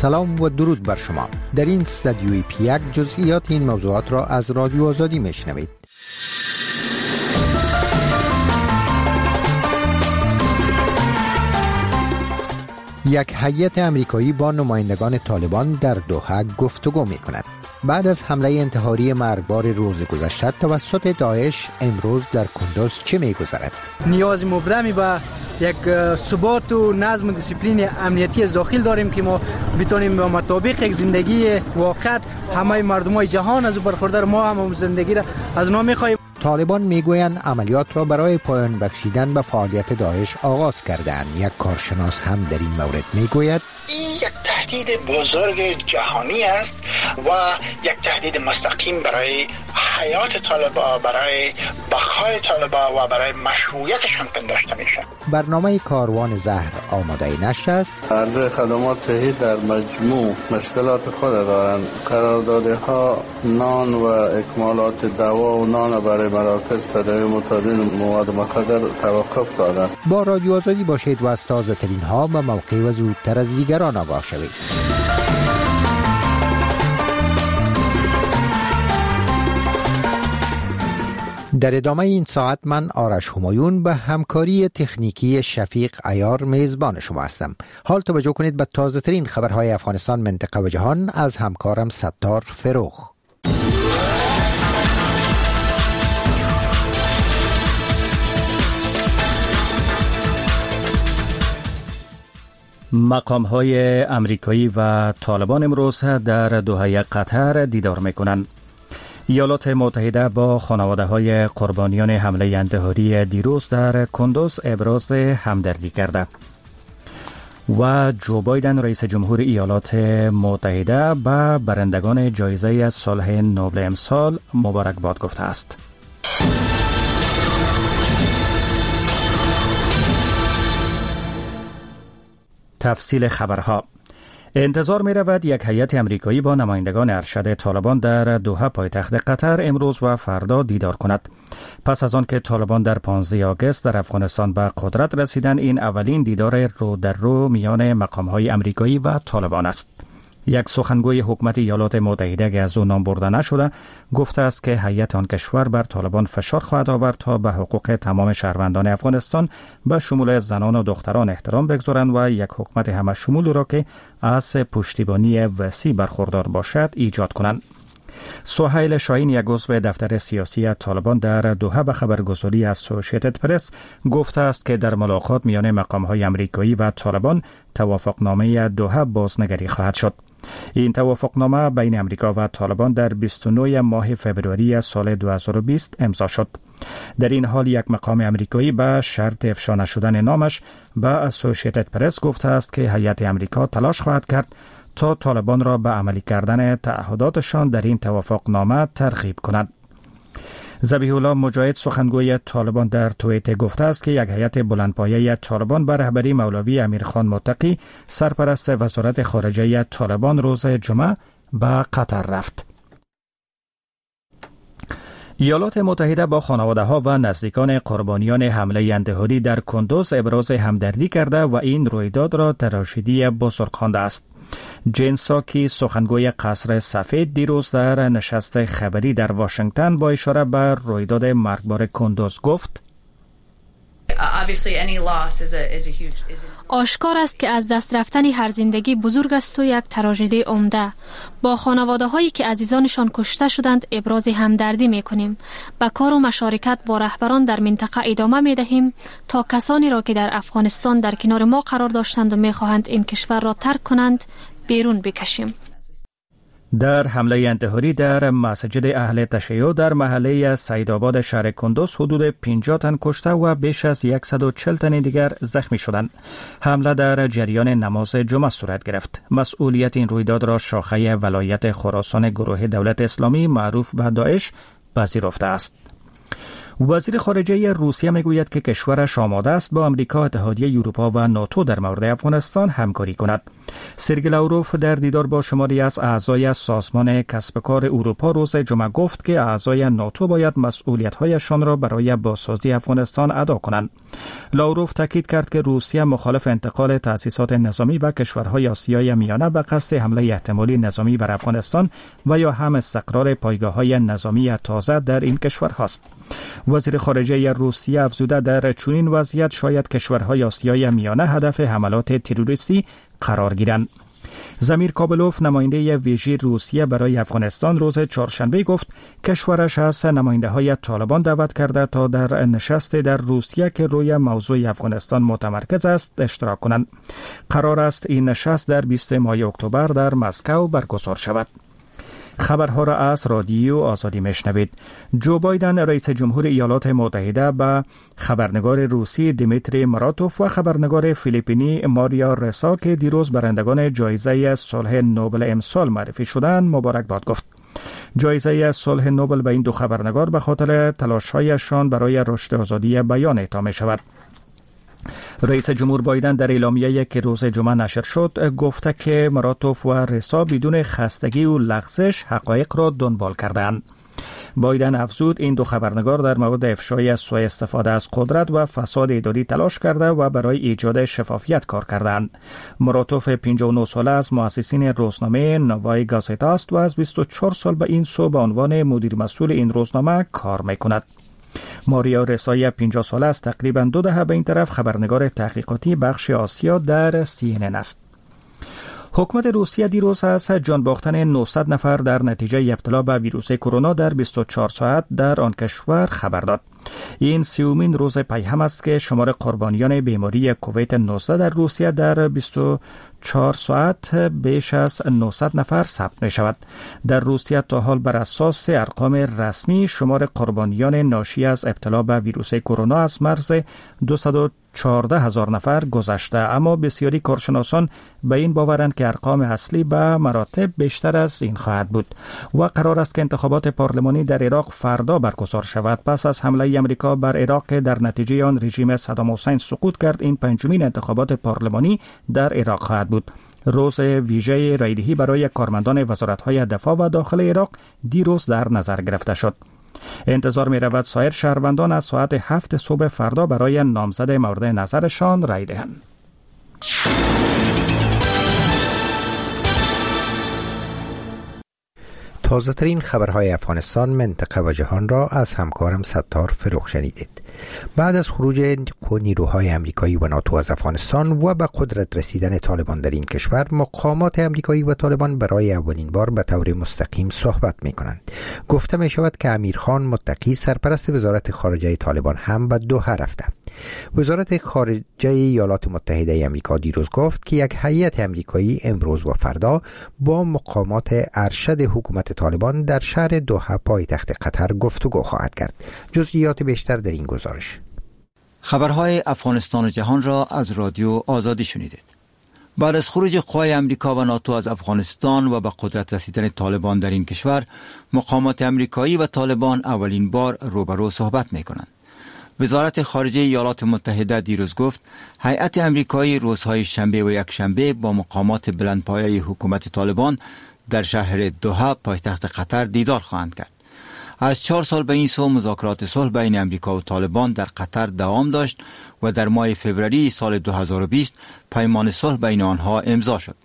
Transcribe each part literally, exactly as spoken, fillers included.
سلام و درود بر شما. در این استودیوی پیک جزئیات این موضوعات را از رادیو آزادی میشنوید. یک هیئت امریکایی با نمایندگان طالبان در دوحه گفتگو می کند. بعد از حمله انتحاری مرگبار روز گذشته توسط داعش امروز در کندوز چه می گذرد؟ نیاز مبرمی به یک ثبات و نظم و دیسیپلین امنیتی از داخل داریم که ما بتونیم با مطابق یک زندگی واقعا همه مردمای جهان از برخوردار ما هم زندگی را از اونا می‌خواهیم. طالبان میگویند عملیات را برای پایان بخشیدن به فعالیت داعش آغاز کردند. یک کارشناس هم در این مورد میگوید این یک تهدید بزرگ جهانی است و یک تهدید مستقیم برای حیات طالبان، برای بقای طالبان و برای مشروعیتشان پنداشته میشه. برنامه کاروان زهر آماده نشر است. عرضه خدمات صحی در مجموع مشکلات خود دارند. قراردادها ها نان و اکمالات دوا و نان برای مراکز تداوی معتادین مواد مخدر توقف دادند. با رادیو آزادی باشید و از تازه ترین ها به موقع و زودتر از دیگران آگاه شوید. در ادامه این ساعت من آرش همایون به همکاری تکنیکی شفیق عیار میزبان شما هستم. حال توجه کنید به تازه ترین خبرهای افغانستان، منطقه و جهان از همکارم ستار فروخ. مقام‌های امریکایی و طالبان امروز در دوحه قطر دیدار می‌کنند. ایالات متحده با خانواده‌های قربانیان حمله انتحاری دیروز در کندوز ابراز همدردی کرده و جو بایدن رئیس جمهور ایالات متحده به برندگان جایزه صلح نوبل امسال مبارکباد گفته است. تفصیل خبرها. انتظار می رود یک هیئت امریکایی با نمایندگان ارشد طالبان در دوحه پایتخت قطر امروز و فردا دیدار کند. پس از آن که طالبان در پانزده آگوست در افغانستان به قدرت رسیدن، این اولین دیدار رو در رو میان مقام‌های امریکایی و طالبان است. یک سخنگوی حکومت ایالات متحده که از او نام برده نشده گفته است که هیئت آن کشور بر طالبان فشار خواهد آورد تا به حقوق تمام شهروندان افغانستان به شمول زنان و دختران احترام بگذارند و یک حکومت همه شمول را که از پشتیبانی وسیع برخوردار باشد ایجاد کنند. سهیل شاهین، یک عضو دفتر سیاسی طالبان در دوحه، به خبرگزاری اسوسییتد پرس گفته است که در ملاقات میان مقام‌های امریکایی و طالبان توافقنامه دوحه بازنگری خواهد شد. این توافقنامه بین امریکا و طالبان در بیست و نه ماه فوریه سال دو هزار و بیست امضا شد. در این حال یک مقام امریکایی به شرط افشا نشدن نامش به اسوسییتد پرس گفته است که هیئت امریکا تلاش خواهد کرد تا طالبان را به عملی کردن تعهداتشان در این توافقنامه ترغیب کند. ذبیح الله مجاهد، سخنگوی طالبان، در توییتر گفته است که یک هیئت بلندپایه طالبان به رهبری مولوی امیرخان متقی، سرپرست وزارت خارجه طالبان، روز جمعه به قطر رفت. ایالات متحده با خانواده‌ها و نزدیکان قربانیان حمله انتحاری در کندوز ابراز همدردی کرده و این رویداد را تراشیدی بزرگ خوانده است. جین ساکی، سخنگوی قصر سفید، دیروز در نشست خبری در واشنگتن با اشاره به رویداد مرگبار کندوز گفت: آشکار است که از دست رفتن هر زندگی بزرگ است و یک تراژدی عمده. با خانواده هایی که عزیزانشان کشته شدند ابراز همدردی می کنیم. به کار و مشارکت با رهبران در منطقه ادامه می دهیم تا کسانی را که در افغانستان در کنار ما قرار داشتند و می خواهند این کشور را ترک کنند بیرون بکشیم. در حمله انتحاری در مسجد اهل تشیع در محله سیدآباد شهر کندوز حدود پنجاه تن کشته و بیش از صد و چهل تن دیگر زخمی شدند. حمله در جریان نماز جمعه صورت گرفت. مسئولیت این رویداد را شاخه ولایت خراسان گروه دولت اسلامی معروف به داعش پذیرفته است. وزیر خارجه روسیه میگوید که کشورش آماده است با آمریکا، اتحادیه اروپا و ناتو در مورد افغانستان همکاری کند. سرگئی لاوروف در دیدار با شماری از اعضای سازمان کسب کار اروپا روز جمعه گفت که اعضای ناتو باید مسئولیت‌هایشان را برای بازسازی افغانستان ادا کنند. لاوروف تاکید کرد که روسیه مخالف انتقال تأسیسات نظامی به کشورهای آسیای میانه به قصد حمله احتمالی نظامی بر افغانستان و یا هم استقرار پایگاه‌های نظامی تازه در این کشورهاست. وزیر خارجه روسیه افزوده در چنین وضعیت شاید کشورهای آسیای میانه هدف حملات تروریستی قرار گیرند. زمیر کابلوف نماینده ویژه روسیه برای افغانستان روز چهارشنبه گفت کشورش از نماینده های طالبان دعوت کرده تا در نشست در روسیه که روی موضوع افغانستان متمرکز است اشتراک کنند. قرار است این نشست در بیستم ماه اکتبر در مسکو برگزار شود. خبرها را از رادیو آزادی میشنوید. جو بایدن رئیس جمهور ایالات متحده به خبرنگار روسی دیمیتری مراتوف و خبرنگار فیلیپینی ماریا رسا که دیروز برندگان جایزه صلح نوبل امسال معرفی شدند مبارکباد گفت. جایزه صلح نوبل به این دو خبرنگار به خاطر تلاش‌هایشان برای رشد آزادی بیان اعطا می شود. رئیس جمهور بایدن در اعلامیه‌ای که روز جمعه نشر شد گفته که مراتوف و رسا بدون خستگی و لغزش حقایق را دنبال کردند. بایدن افزود این دو خبرنگار در مورد افشای سوء استفاده از قدرت و فساد اداری تلاش کرده و برای ایجاد شفافیت کار کردند. مراتوف پنجاه و نه ساله از مؤسسین روزنامه نوای گازتا است و از بیست و چهار سال به این سو به عنوان مدیر مسئول این روزنامه کار می‌کند. ماریا رسایی پنجاه ساله است، تقریباً دو دهه به این طرف خبرنگار تحقیقاتی بخش آسیا در سی ان ان است. حکومت روسیه دیروز از جان باختن نهصد نفر در نتیجه ابتلا به ویروس کرونا در بیست و چهار ساعت در آن کشور خبر داد. این سیومین روز پیهم است که شمار قربانیان بیماری کووید نوزده در روسیه در بیست و چهار ساعت بیش از نهصد نفر ثبت می شود. در روسیه تا حال بر اساس ارقام رسمی شمار قربانیان ناشی از ابتلا به ویروس کرونا از مرز دویست و چهارده هزار نفر گذشته، اما بسیاری کارشناسان به این باورند که ارقام اصلی به مراتب بیشتر از این خواهد بود و قرار است که انتخابات پارلمانی در عراق فردا برگزار شود. پس از حمله امریکا بر عراق که در نتیجه آن رژیم صدام حسین سقوط کرد، این پنجمین انتخابات پارلمانی در عراق خواهد بود. روز ویژه رایدهی برای کارمندان وزارت‌های دفاع و داخل عراق دیروز در نظر گرفته شد. انتظار می رود سایر شهروندان از ساعت هفت صبح فردا برای نامزد مورد نظرشان رای دهند. تازه ترین خبرهای افغانستان، منطقه و جهان را از همکارم ستار فروغ شنیدید. بعد از خروج نیروهای امریکایی و ناتو از افغانستان و به قدرت رسیدن طالبان در این کشور، مقامات امریکایی و طالبان برای اولین بار به طور مستقیم صحبت می کنند. گفته می شود که امیرخان متقی، سرپرست وزارت خارجه طالبان، هم به دوحه رفته. وزارت خارجه ایالات متحده آمریکا دیروز گفت که یک هیئت امریکایی امروز و فردا با مقامات ارشد حکومت طالبان در شهر دوحه پایتخت قطر گفتگو خواهد کرد. جزئیات بیشتر در این گزارش. خبرهای افغانستان و جهان را از رادیو آزادی شنیدید. بعد از خروج قوای امریکا و ناتو از افغانستان و به قدرت رسیدن طالبان در این کشور، مقامات امریکایی و طالبان اولین بار روبرو صحبت می کنند. وزارت خارجه ایالات متحده دیروز گفت هیئت امریکایی روزهای شنبه و یک شنبه با مقامات بلندپایه حکومت طالبان در شهر دوحه پایتخت قطر دیدار خواهند کرد. از چهار سال به این سو مذاکرات صلح بین امریکا و طالبان در قطر دوام داشت و در ماه فوریه سال دو هزار و بیست پیمان صلح بین آنها امضا شد.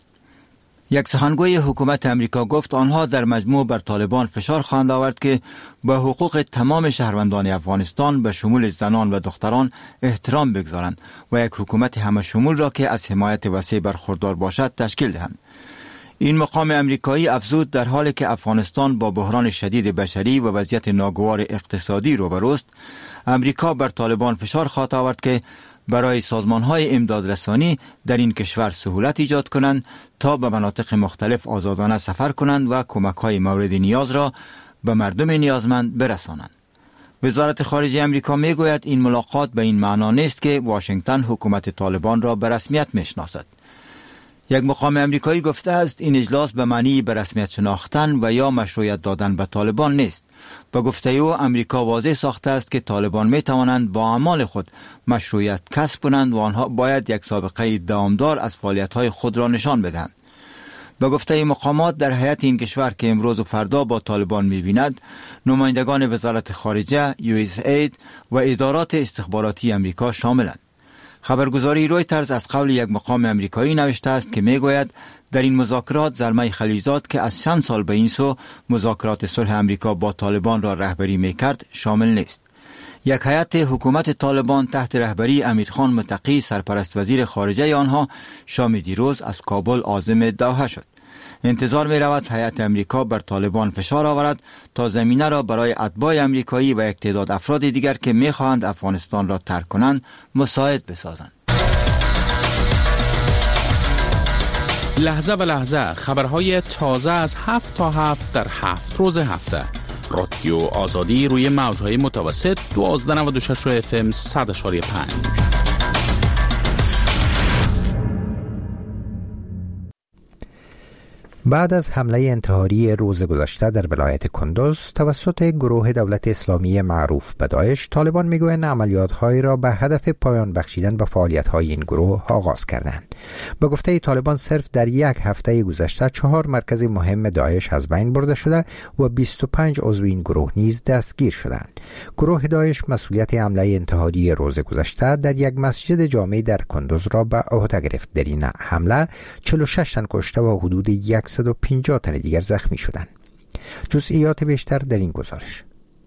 یک سخنگوی حکومت امریکا گفت آنها در مجموع بر طالبان فشار خواهند آورد که به حقوق تمام شهروندان افغانستان به شمول زنان و دختران احترام بگذارند و یک حکومت همه شمول را که از حمایت وسیع برخوردار باشد تشکیل دهند. این مقام امریکایی افزود در حالی که افغانستان با بحران شدید بشری و وضعیت ناگوار اقتصادی روبروست، امریکا بر طالبان فشار خواهد آورد که برای سازمان‌های امدادرسانی در این کشور سهولت ایجاد کنند تا به مناطق مختلف آزادانه سفر کنند و کمک‌های مورد نیاز را به مردم نیازمند برسانند. وزارت خارجه امریکا میگوید این ملاقات به این معنا نیست که واشنگتن حکومت طالبان را به رسمیت میشناسد. یک مقام امریکایی گفته است این اجلاس به معنی به رسمیت شناختن و یا مشروعیت دادن به طالبان نیست. با گفته او امریکا واضح ساخته است که طالبان می توانند با اعمال خود مشروعیت کسب کنند و آنها باید یک سابقه دوامدار از فعالیت‌های خود را نشان بدهند. با گفته مقامات در هیئت این کشور که امروز و فردا با طالبان می‌بیند نمایندگان وزارت خارجه، یو اس اید و ادارات استخباراتی امریکا شاملند. خبرگزاری رویترز از قول یک مقام امریکایی نوشته است که میگوید در این مذاکرات زلمه خلیلزاد که از چند سال به این سو مذاکرات صلح امریکا با طالبان را رهبری میکرد شامل نیست. یک هیئت حکومت طالبان تحت رهبری امیرخان متقی سرپرست وزیر خارجه آنها شام دیروز از کابل عازم دوحه شد. انتظار می رود هیئت امریکا بر طالبان فشار آورد تا زمینه را برای اتباع امریکایی و یک تعداد افراد دیگر که می خواهند افغانستان را ترک کنند مساعد بسازند. لحظه به لحظه خبرهای تازه از هفت تا هفت در هفت روز هفته. رادیو آزادی روی موجهای متوسط دوازده نود و شش اف ام صد اشاری پنج. بعد از حمله انتحاری روز گذشته در ولایت کندوز توسط گروه دولت اسلامی معروف به داعش، طالبان میگویند عملیات‌هایی را به هدف پایان بخشیدن به فعالیت‌های این گروه آغاز کردند. به گفته طالبان صرف در یک هفته گذشته چهار مرکز مهم داعش از بین برده شده و بیست و پنج عضو این گروه نیز دستگیر شدند. گروه داعش مسئولیت حمله انتحاری روز گذشته در یک مسجد جامع در کندوز را به عهده گرفت. در این حمله چهل و شش تن کشته و حدود صد و پنجاه تن دیگر زخمی شدند. جزئیات بیشتر در این گزارش.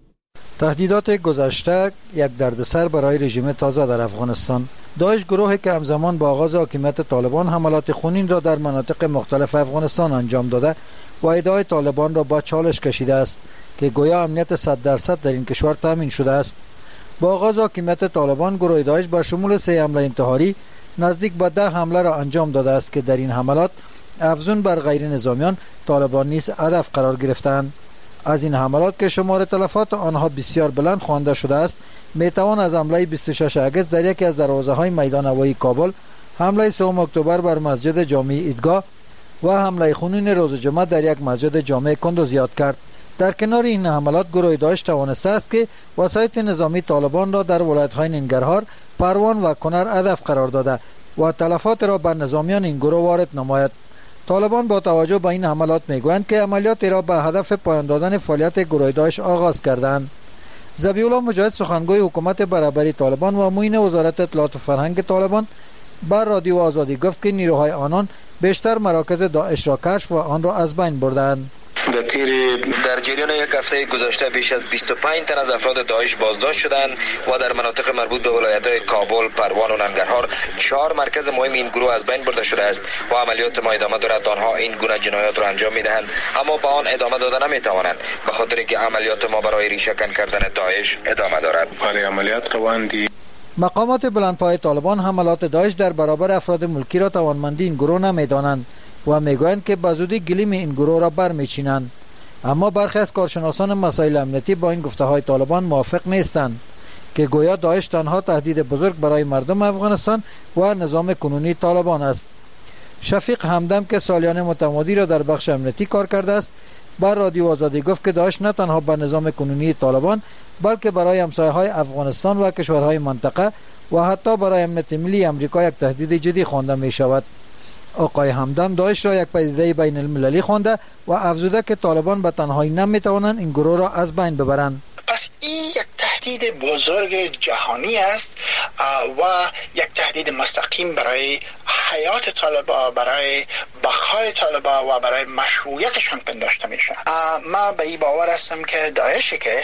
تهدیدات گذشته یک دردسر برای رژیم تازه در افغانستان. داعش گروهی که همزمان با آغاز حاکمیت طالبان حملات خونین را در مناطق مختلف افغانستان انجام داده و ادعای طالبان را با چالش کشیده است که گویا امنیت صد درصد در این کشور تامین شده است. با آغاز حاکمیت طالبان گروه داعش با شمول سه حمله انتحاری نزدیک به ده حمله را انجام داده است که در این حملات افزون بر غیر نظامیان طالبان نیز هدف قرار گرفتند. از این حملات که شمار تلفات آنها بسیار بلند خوانده شده است، میتوان از حمله بیست و شش اگست در یکی از دروازه‌های میدان هوایی کابل، حمله سوم اکتبر بر مسجد جامع عیدگاه و حمله خونین روز جمعه در یک مسجد جامع کندوز یاد کرد. در کنار این حملات گروه داعش توانسته است که وسایط نظامی طالبان را در ولایت‌های ننگرهار، پروان و کنر هدف قرار داده و تلفات را بر نظامیان این گروه وارد نماید. طالبان با توجه به این حملات میگویند که عملیات را به هدف پایان دادن فعالیت گروه داعش آغاز کردند. ذبیح الله مجاهد سخنگوی حکومت برابری طالبان و معین وزارت اطلاعات و فرهنگ طالبان بر رادیو آزادی گفت که نیروهای آنان بیشتر مراکز داعش را کشف و آن را از بین بردند. در طیر در جریان یک هفته گذشته بیش از بیست و پنج تن از افراد داعش بازداشت شدند و در مناطق مربوط به ولایت‌های کابل، پروان و ننگرهار چهار مرکز مهم این گروه از بین برده شده است و عملیات ما ادامه دارد. آنها این گونه جنایات را انجام می‌دهند اما به آن ادامه دادن نمی‌توانند به خاطر اینکه عملیات ما برای ریشه‌کن کردن داعش ادامه دارد. برای عملیات رواندی مقامات بلندپایه طالبان حملات داعش در برابر افراد ملکی را توانمندی این گروه نمی‌دانند و میگویند که به زودی گلیم این گروه را برمیچینند. اما برخی از کارشناسان مسائل امنیتی با این گفته های طالبان موافق نیستند که گویا داعش تنها تهدید بزرگ برای مردم افغانستان و نظام کنونی طالبان است. شفیق همدم که سالیان متمادی را در بخش امنیتی کار کرده است بر رادیو آزادی گفت که داعش نه تنها به نظام کنونی طالبان بلکه برای همسایه‌های افغانستان و کشورهای منطقه و حتی برای امنیت ملی امریکا یک تهدید جدی خوانده می شود. آقای همدم داعش را یک پدیده بین المللی خوانده و افزوده که طالبان به تنهایی نمیتوانند این گروه را از بین ببرند. پس این یک تهدید بزرگ جهانی است و یک تهدید مستقیم برای حیات طالبا، برای بقای طالبا و برای مشروعیتشان پنداشته میشه. ما به این باور هستم که داعشی که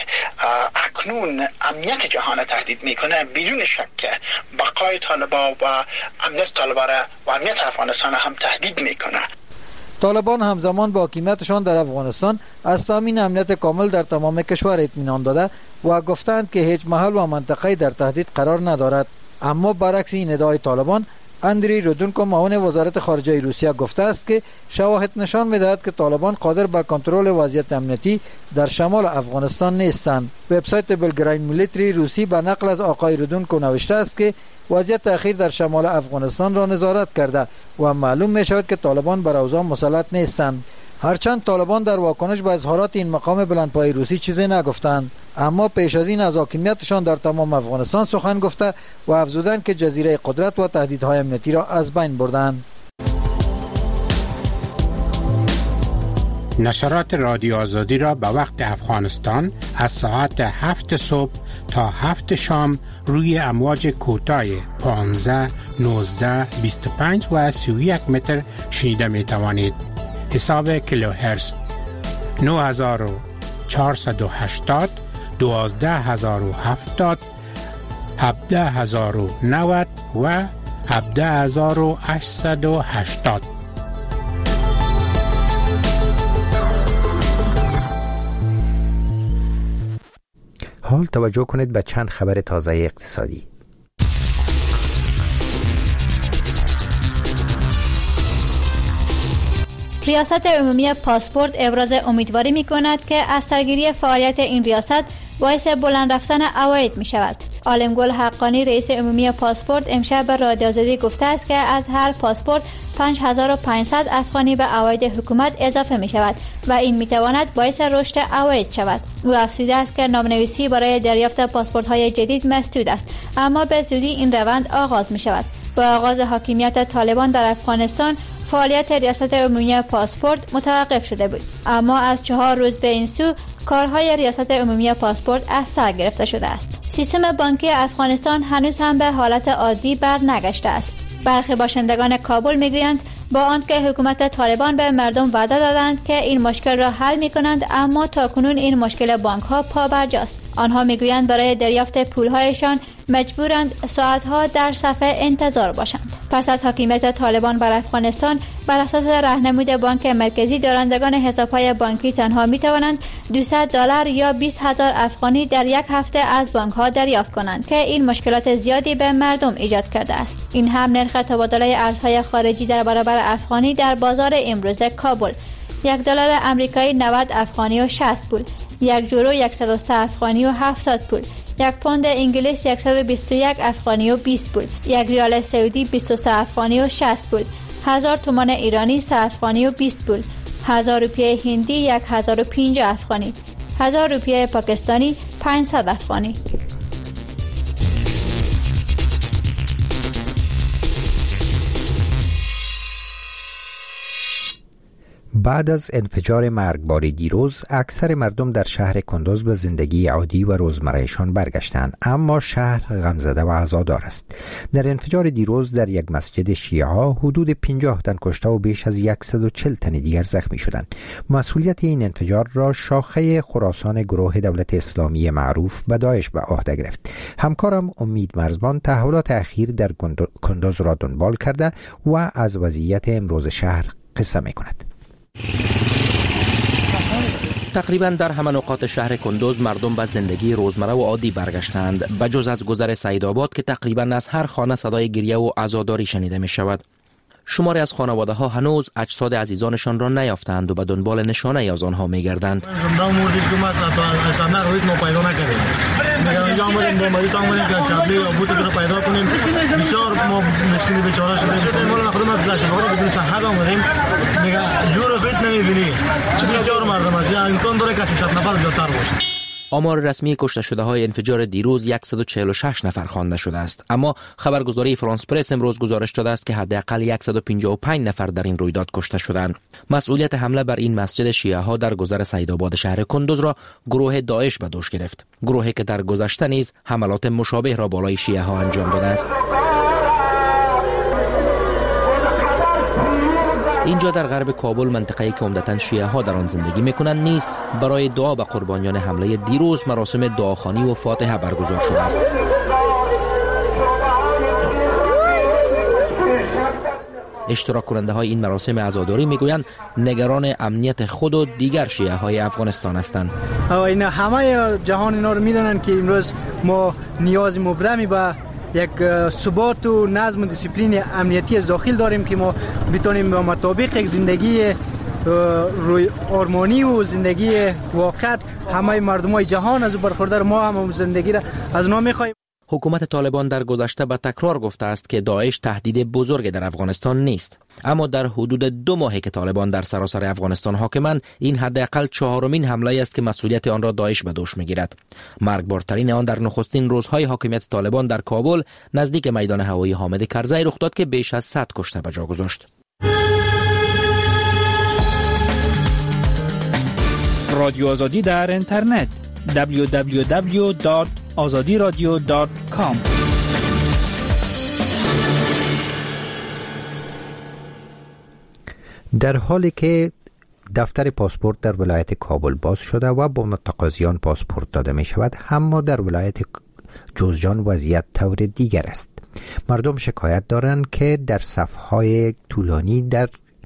اکنون امنیت جهان تهدید میکنه بدون شک بقای طالبا و امنیت طالبا را و امنیت افغانستان هم تهدید میکنه. طالبان همزمان با حاکمیتشان در افغانستان از تامین امنیت کامل در تمام کشور اطمینان داده و گفتند که هیچ محل و منطقه‌ای در تهدید قرار ندارد. اما برعکس این ادعای طالبان، اندری رودونکو معاون وزارت خارجه روسیه گفته است که شواهد نشان می‌دهد که طالبان قادر به کنترل وضعیت امنیتی در شمال افغانستان نیستند. وبسایت بلگراین میلیتری روسی به نقل از آقای رودونکو نوشته است که وضعیت اخیر در شمال افغانستان را نظارت کرده و معلوم می شود که طالبان بر اوضاع مسلط نیستند. هرچند طالبان در واکنش به اظهارات این مقام بلندپایه روسی چیزی نگفتند، اما پیش از این از حاکمیتشان در تمام افغانستان سخن گفته و افزودند که جزیره قدرت و تهدیدهای امنیتی را از بین بردند. نشرات رادیو آزادی را به وقت افغانستان از ساعت هفت صبح تا هفت شام روی امواج کوتاه پانزده، نوزده، بیست و پنج و سی و یک متر شنیده می توانید. حساب کیلوهرتز نه هزار و چهارصد و هشتاد، دوازده هزار و هفتاد، هفده هزار و نود و هفده هزار و هشتصد و هشتاد. حال توجه کنید به چند خبر تازه اقتصادی. ریاست عمومی پاسپورت ابراز امیدواری می کند که از سرگیری فعالیت این ریاست باعث بلند رفتن عواید می شود. عالمگل حقانی رئیس عمومی پاسپورت امشب به رادیو آزادی گفته است که از هر پاسپورت پنج هزار و پانصد افغانی به عواید حکومت اضافه می شود و این می تواند باعث رشد عواید شود. او افزوده است که نامنویسی برای دریافت پاسپورت های جدید مسدود است، اما به زودی این روند آغاز می شود. با آغاز حاکمیت طالبان در افغانستان فعالیت ریاست عمومی پاسپورت متوقف شده بود، اما از چهار روز به این سو کارهای ریاست عمومی پاسپورت از سر گرفته شده است. سیستم بانکی افغانستان هنوز هم به حالت عادی بر نگشته است. برخی باشندگان کابل میگویند با آنکه حکومت طالبان به مردم وعده دادند که این مشکل را حل می‌کنند، اما تاکنون این مشکل بانک‌ها پابرجاست. آنها میگویند برای دریافت پول‌هایشان مجبورند ساعت‌ها در صفحه انتظار باشند. پس از حاکمیت طالبان بر افغانستان، بر اساس راهنمود بانک مرکزی دارندگان حساب‌های بانکی تنها می‌توانند دویست دلار یا بیست هزار افغانی در یک هفته از بانک‌ها دریافت کنند که این مشکلات زیادی به مردم ایجاد کرده است. این هم نرخ تبادله ارزهای خارجی در برابر افغانی در بازار امروز کابل: یک دلار آمریکایی نود افغانی و شصت پول، یک یورو صد و سه افغانی و هفتاد پول، یک پوند انگلیس صد و بیست و یک افغانی و بیست پول، یک ریال سعودی بیست و سه افغانی و شصت پول، هزار تومان ایرانی سه افغانی و بیست پول، هزار روپیه هندی هزار و پنجاه افغانی، هزار روپیه پاکستانی پانصد افغانی. بعد از انفجار مرگبار دیروز، اکثر مردم در شهر کندوز به زندگی عادی و روزمرهشان برگشتند، اما شهر غمزده و عزادار است. در انفجار دیروز در یک مسجد شیعه ها حدود پنجاه تن کشته و بیش از صد و چهل تن دیگر زخمی شدند. مسئولیت این انفجار را شاخه خراسان گروه دولت اسلامی معروف به داعش به عهده گرفت. همکارم امید مرزبان تحولات اخیر در کندوز را دنبال کرده و از وضعیت امروز شهر قصه می کند. تقریبا در همه نقاط شهر کندوز مردم به زندگی روزمره و عادی برگشتند، بجز از گذر سعیدآباد که تقریبا از هر خانه صدای گریه و عزاداری شنیده می شود. شماری از خانواده ها هنوز اجساد عزیزانشان را نیافتند و به دنبال نشانه از آنها می گردند. آمار رسمی کشته شده های انفجار دیروز صد و چهل و شش نفر خوانده شده است، اما خبرگزاری فرانس پرس امروز گزارش داده است که حداقل صد و پنجاه و پنج نفر در این رویداد کشته شدند. مسئولیت حمله بر این مسجد شیعه ها در گذر سعیدآباد شهر کندوز را گروه داعش به دوش گرفت، گروهی که در گذشته نیز حملات مشابه را بالای شیعه ها انجام داده است. اینجا در غرب کابل، منطقه‌ای که عمدتاً شیعه ها در آن زندگی می‌کنند، نیز برای دعا به قربانیان حمله دیروز مراسم دعاخوانی و فاتحه برگزار شده است. اشتراک کننده های این مراسم عزاداری میگویند نگران امنیت خود و دیگر شیعه های افغانستان هستند. اینا همه جهان اینا رو میدونن که امروز ما نیاز مبرمی به یک ثبات و نظم و دیسیپلین امنیتی از داخل داریم که ما بتونیم به مطابق یک زندگی روی آرمانی و زندگی واقع همه مردمای جهان از برخوردار ما هم زندگی را از نام می‌خواهیم. حکومت طالبان در گذشته به تکرار گفته است که داعش تهدید بزرگ در افغانستان نیست، اما در حدود دو ماهی که طالبان در سراسر افغانستان حاکمند، این حداقل چهارمین حمله است که مسئولیت آن را داعش به دوش میگیرد. مرگبارترین آن در نخستین روزهای حاکمیت طالبان در کابل نزدیک میدان هوایی حامد کرزی رخ داد که بیش از صد کشته به جا گذاشت. رادیو آزادی در اینترنت دبلیو دبلیو دبلیو دات آزادی رادیو دات کام. در حالی که دفتر پاسپورت در ولایت کابل باز شده و با متقاضیان پاسپورت داده می شود، اما در ولایت جوزجان وضعیت طور دیگر است. مردم شکایت دارند که در صفهای طولانی در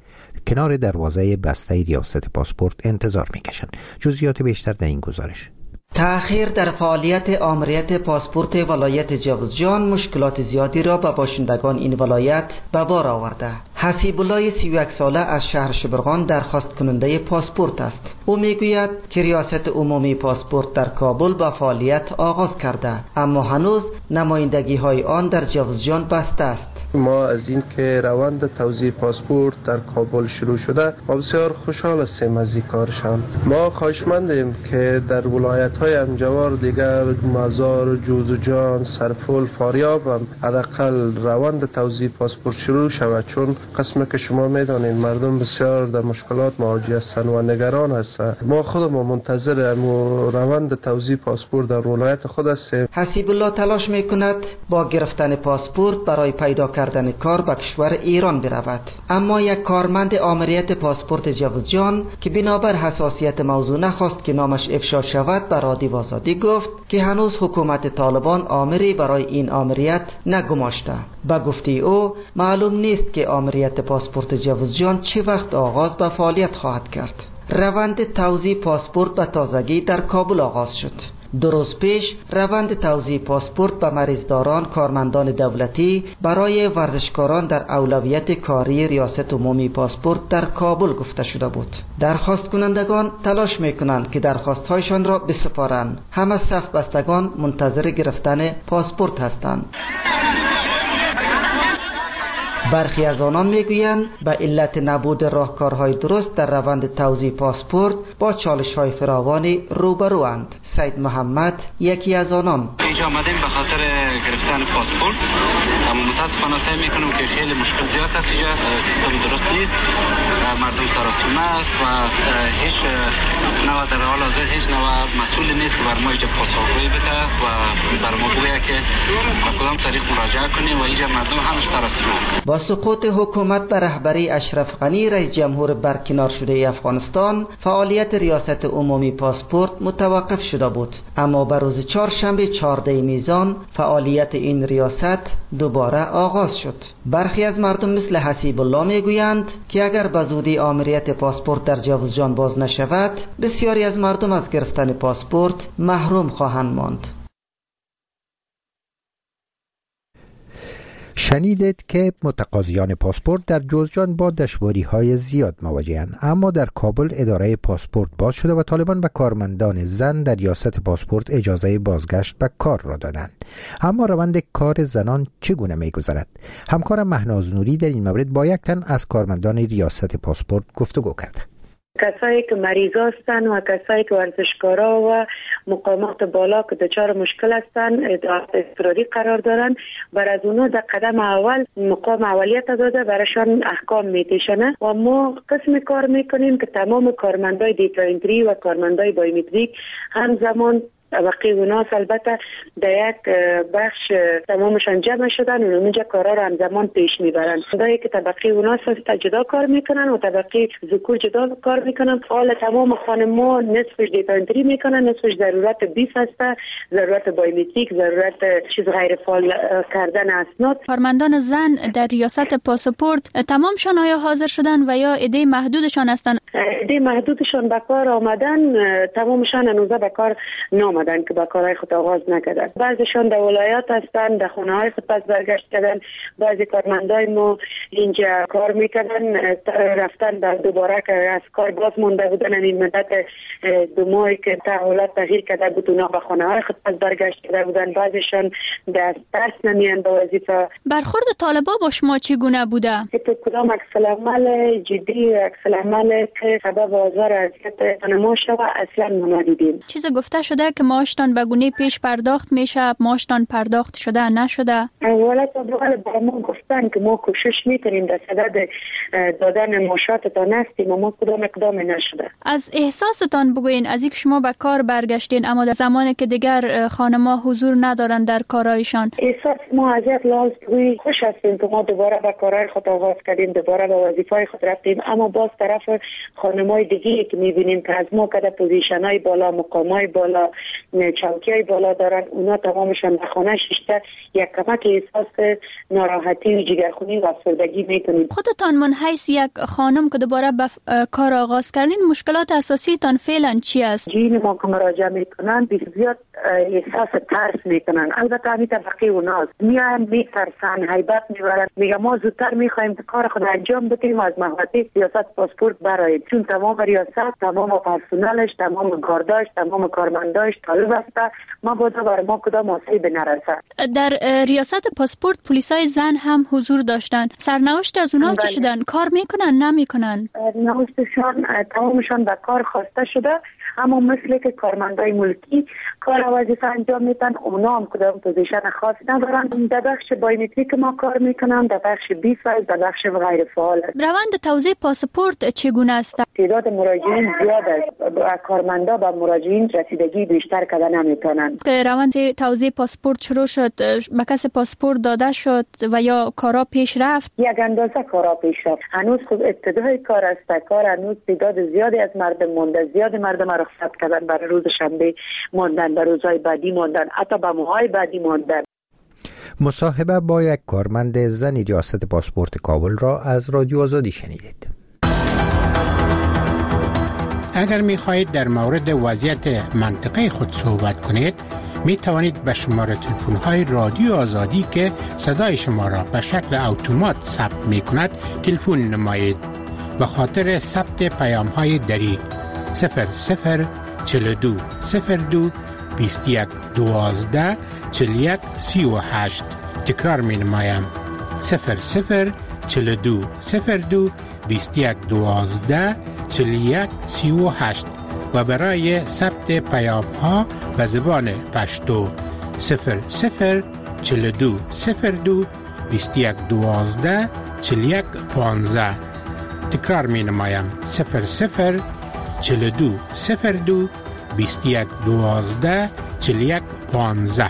کنار دروازه بسته ریاست پاسپورت انتظار میکشند. جزئیات بیشتر در این گزارش. تأخیر در فعالیت آمریت پاسپورت ولایت جوزجان مشکلات زیادی را به باشندگان این ولایت به بار آورده. حسیب الله سی و یک ساله از شهر شبرغان درخواست کننده پاسپورت است. او میگوید که ریاست عمومی پاسپورت در کابل با فعالیت آغاز کرده، اما هنوز نمایندگی های آن در جوزجان بسته است. ما از این که روند توزیع پاسپورت در کابل شروع شده ما بسیار خوشحال هستیم از این کارشان. ما خواهشمندیم که در ولایت های همجوار دیگر مزار، جوزجان، سرپل، فاریاب هم حداقل روند توزیع پاسپورت شروع شود، چون قسمی که شما میدانید مردم بسیار در مشکلات مواجه هستند و نگران هستند. ما خودمون منتظر روند توزیع پاسپورت در ولایت خود هستیم. حسیب الله تلاش میکند با گرفتن پاسپورت برای پیدا کردن کار به کشور ایران برود، اما یک کارمند آمریت پاسپورت جوزجان که بنابر حساسیت موضوع نخواست که نامش افشا شود بر رادیو آزادی گفت که هنوز حکومت طالبان آمری برای این آمریت نگماشته. با گفته او معلوم نیست که آمریت پاسپورت جوزجان چه وقت آغاز به فعالیت خواهد کرد. روند توزیع پاسپورت به تازگی در کابل آغاز شد. دو روز پیش روند توزیع پاسپورت به مریضداران کارمندان دولتی برای ورزشکاران در اولویت کاری ریاست عمومی پاسپورت در کابل گفته شده بود. درخواست کنندگان تلاش میکنند که درخواستهایشان را بسپارند. همه صف بستگان منتظر گرفتن پاسپورت هستند. برخی از آنان میگویند به علت نبود راهکارهای درست در روند توزیع پاسپورت با چالش‌های فراوانی روبروند. سید محمد یکی از آنان. اینجا آمدیم به خاطر گرفتن پاسپورت، اما متاسفانه سعی میکنم که خیلی مشکل زیاد هست. اینجا سیستم درست نیست، مردم سراسیمه است و هیچ نوع در حال حاضر هیچ نوع مسئول نیست که بر ما اینجا پاسخگویی بده و بر ما بگه که به کدام طریق مراجعه کنیم و اینجا مردم همش سراسیمه است. با سقوط حکومت به رهبری اشرف غنی رئیس جمهور برکنار شده افغانستان، فعالیت ریاست عمومی پاسپورت متوقف شده بود، اما بر روز چهارشنبه چهاردهم میزان فعالیت این ریاست دوباره آغاز شد. برخی از مردم مثل حسیب الله میگویند که اگر به زودی آمریت پاسپورت در جوزجان باز نشود، بسیاری از مردم از گرفتن پاسپورت محروم خواهند ماند. شنیدید که متقاضیان پاسپورت در جوزجان با دشواری‌های زیاد مواجه‌اند، اما در کابل اداره پاسپورت باز شده و طالبان به کارمندان زن در ریاست پاسپورت اجازه بازگشت به کار را دادند. اما روند کار زنان چگونه می‌گذرد؟ همکارم مهناز نوری در این مورد با یک تن از کارمندان ریاست پاسپورت گفتگو کرد. کسایی که مریض هستند و کسایی که ورزشکارا و مقامات بالا که دچار مشکل هستند اضطراری قرار دارند، بر از اونا در قدم اول مقام اولیت داده برایشان احکام میتیشنه و ما قسم کار میکنیم که تمام کارمندای دیتا انتری و کارمندای بایومتریک همزمان طبقه اوناس البته در یک بخش تمامشان جمع شدن و اونجا کارا رو همزمان پیش میبرن. دایی که طبقه اوناس جدا کار میکنن و طبقه ذکور جدا کار میکنن. حال تمام خانم‌ها نصفش دیتا انتری میکنن، نصفش ضرورت بیس هسته، ضرورت بایومتریک، ضرورت چیز غیر فعال کردن اسناد. کارمندان زن در ریاست پاسپورت تمامشان آیا حاضر شدن و یا عده محدودشان هستند؟ عده محدودشان به کار آمدن، تمامشان هنوز به کار نامدن. آمدن که با کارهای خود آغاز نکردن. بعضیشان در ولایات هستند، در خانه های خود پس برگشت کردن. بعضی کارمندای ما اینجا کار میکردن، رفتن در دوباره که از کار باز مونده بودن. این مدت دو ماهی که تحولات تغییر کرده بود اونا به خانه های خود پس برگشت کرده بودن. بعضیشان در ترس نمیان به وظیفه. برخورد طالبا با شما چگونه بوده؟ تو کدام عکس العمل جدی، عکس العمل که سبب آزار اذیت ما شد اصلا ما ندیدیم. چیز گفته شده که معاشتان به گونه پیش پرداخت میشه، معاشتان پرداخت شده نشده؟ اولا تا دوال با ما گفتن که ما کوشش میکنیم در صدد دادن معاشاتتان هستیم و ما کدام اقدام نشده. از احساستان بگوین، از اینکه شما به کار برگشتین اما در زمانی که دیگر خانما حضور ندارن در کارایشان، احساس ما از یک لحاظ خوش هستیم که ما دوباره به کارهای خود آغاز کردیم، دوباره به وظیفه‌های خود رفتیم. اما باز طرف خانمای دیگه که میبینیم که از ما کده پوزیشن‌های بالا، مقامای بالا، چوکی‌های بالا دارن، اونا تمامشان به خانه ششته یک کمک احساس ناراحتی و جگرخونی و افسردگی میکنیم. خودتان من حیث یک خانم که دوباره به کار آغاز کردین، مشکلات اساسی تان فعلا چی است؟ جین ما که مراجعه میکنن زیاد احساس ترس میکنن. البته همین طبقه اوناست، میان میترسن، هیبت میبرن، میگه ما زودتر میخوایم که کار خود انجام بدیم از محوطه سیاست پاسپورت براییم، چون تمام ریاست، تمام پرسنلش، تمام کارداش، تمام کارمنداش طالب است. ما باید بر ما کدام آسیب نرسد. در ریاست پاسپورت پلیسای زن هم حضور داشتن. سرنوشت از اونها چی شدن؟ کار میکنن نمیکنن؟ نوشتشان تمامشان به کار خواسته شده، اما مثل که کارمندای ملکی کار و وظیفه انجام میدن، اونا هم کدام پوزیشن خاص ندارن. در بخش بایومتریک ما کار میکنن، در بخش بیست و در بخش غیر فعال. روند توزیع پاسپورت چگونه است؟ تعداد مراجعین زیاد است، کارمندا به مراجعین رسیدگی بیشتر کردن نمیتونن. که روند توزیع پاسپورت شروع شد، به کسی پاسپورت داده شد و یا کارا پیش رفت؟ یک اندازه کارا پیش رفت. هنوز خود ابتدای کار است. کار هنوز تعداد زیادی از مردم مونده، زیاد مردم رخصت کردن، برای روز شنبه ماندن، برای روزهای بعدی ماندن، حتی به ماهای بعدی ماندن. مصاحبه با یک کارمند زن ریاست پاسپورت کابل را از رادیو آزادی شنیدید. اگر می خواهید در مورد وضعیت منطقه خود صحبت کنید، می توانید به شماره تلفن های رادیو آزادی که صدای شما را به شکل اتومات ثبت می کند تلفن نمایید. به خاطر ثبت پیام های دری صفر صفر چهل و دو صفر دو بیست و یک دوازده چهل و یک سی و هشت. تکرار می نمایم صفر صفر چهل و دو صفر دو بیست و یک دوازده چهل و یک سی و هشت و برای ثبت پیام ها به زبان پشتو صفر صفر چهل و دو صفر دو بیست و یک دوازده چهل و یک پانزده. تکرار می نمایم صفر صفر چهل و دو صفر دو بیست و یک دوازده چهل و یک پانزده.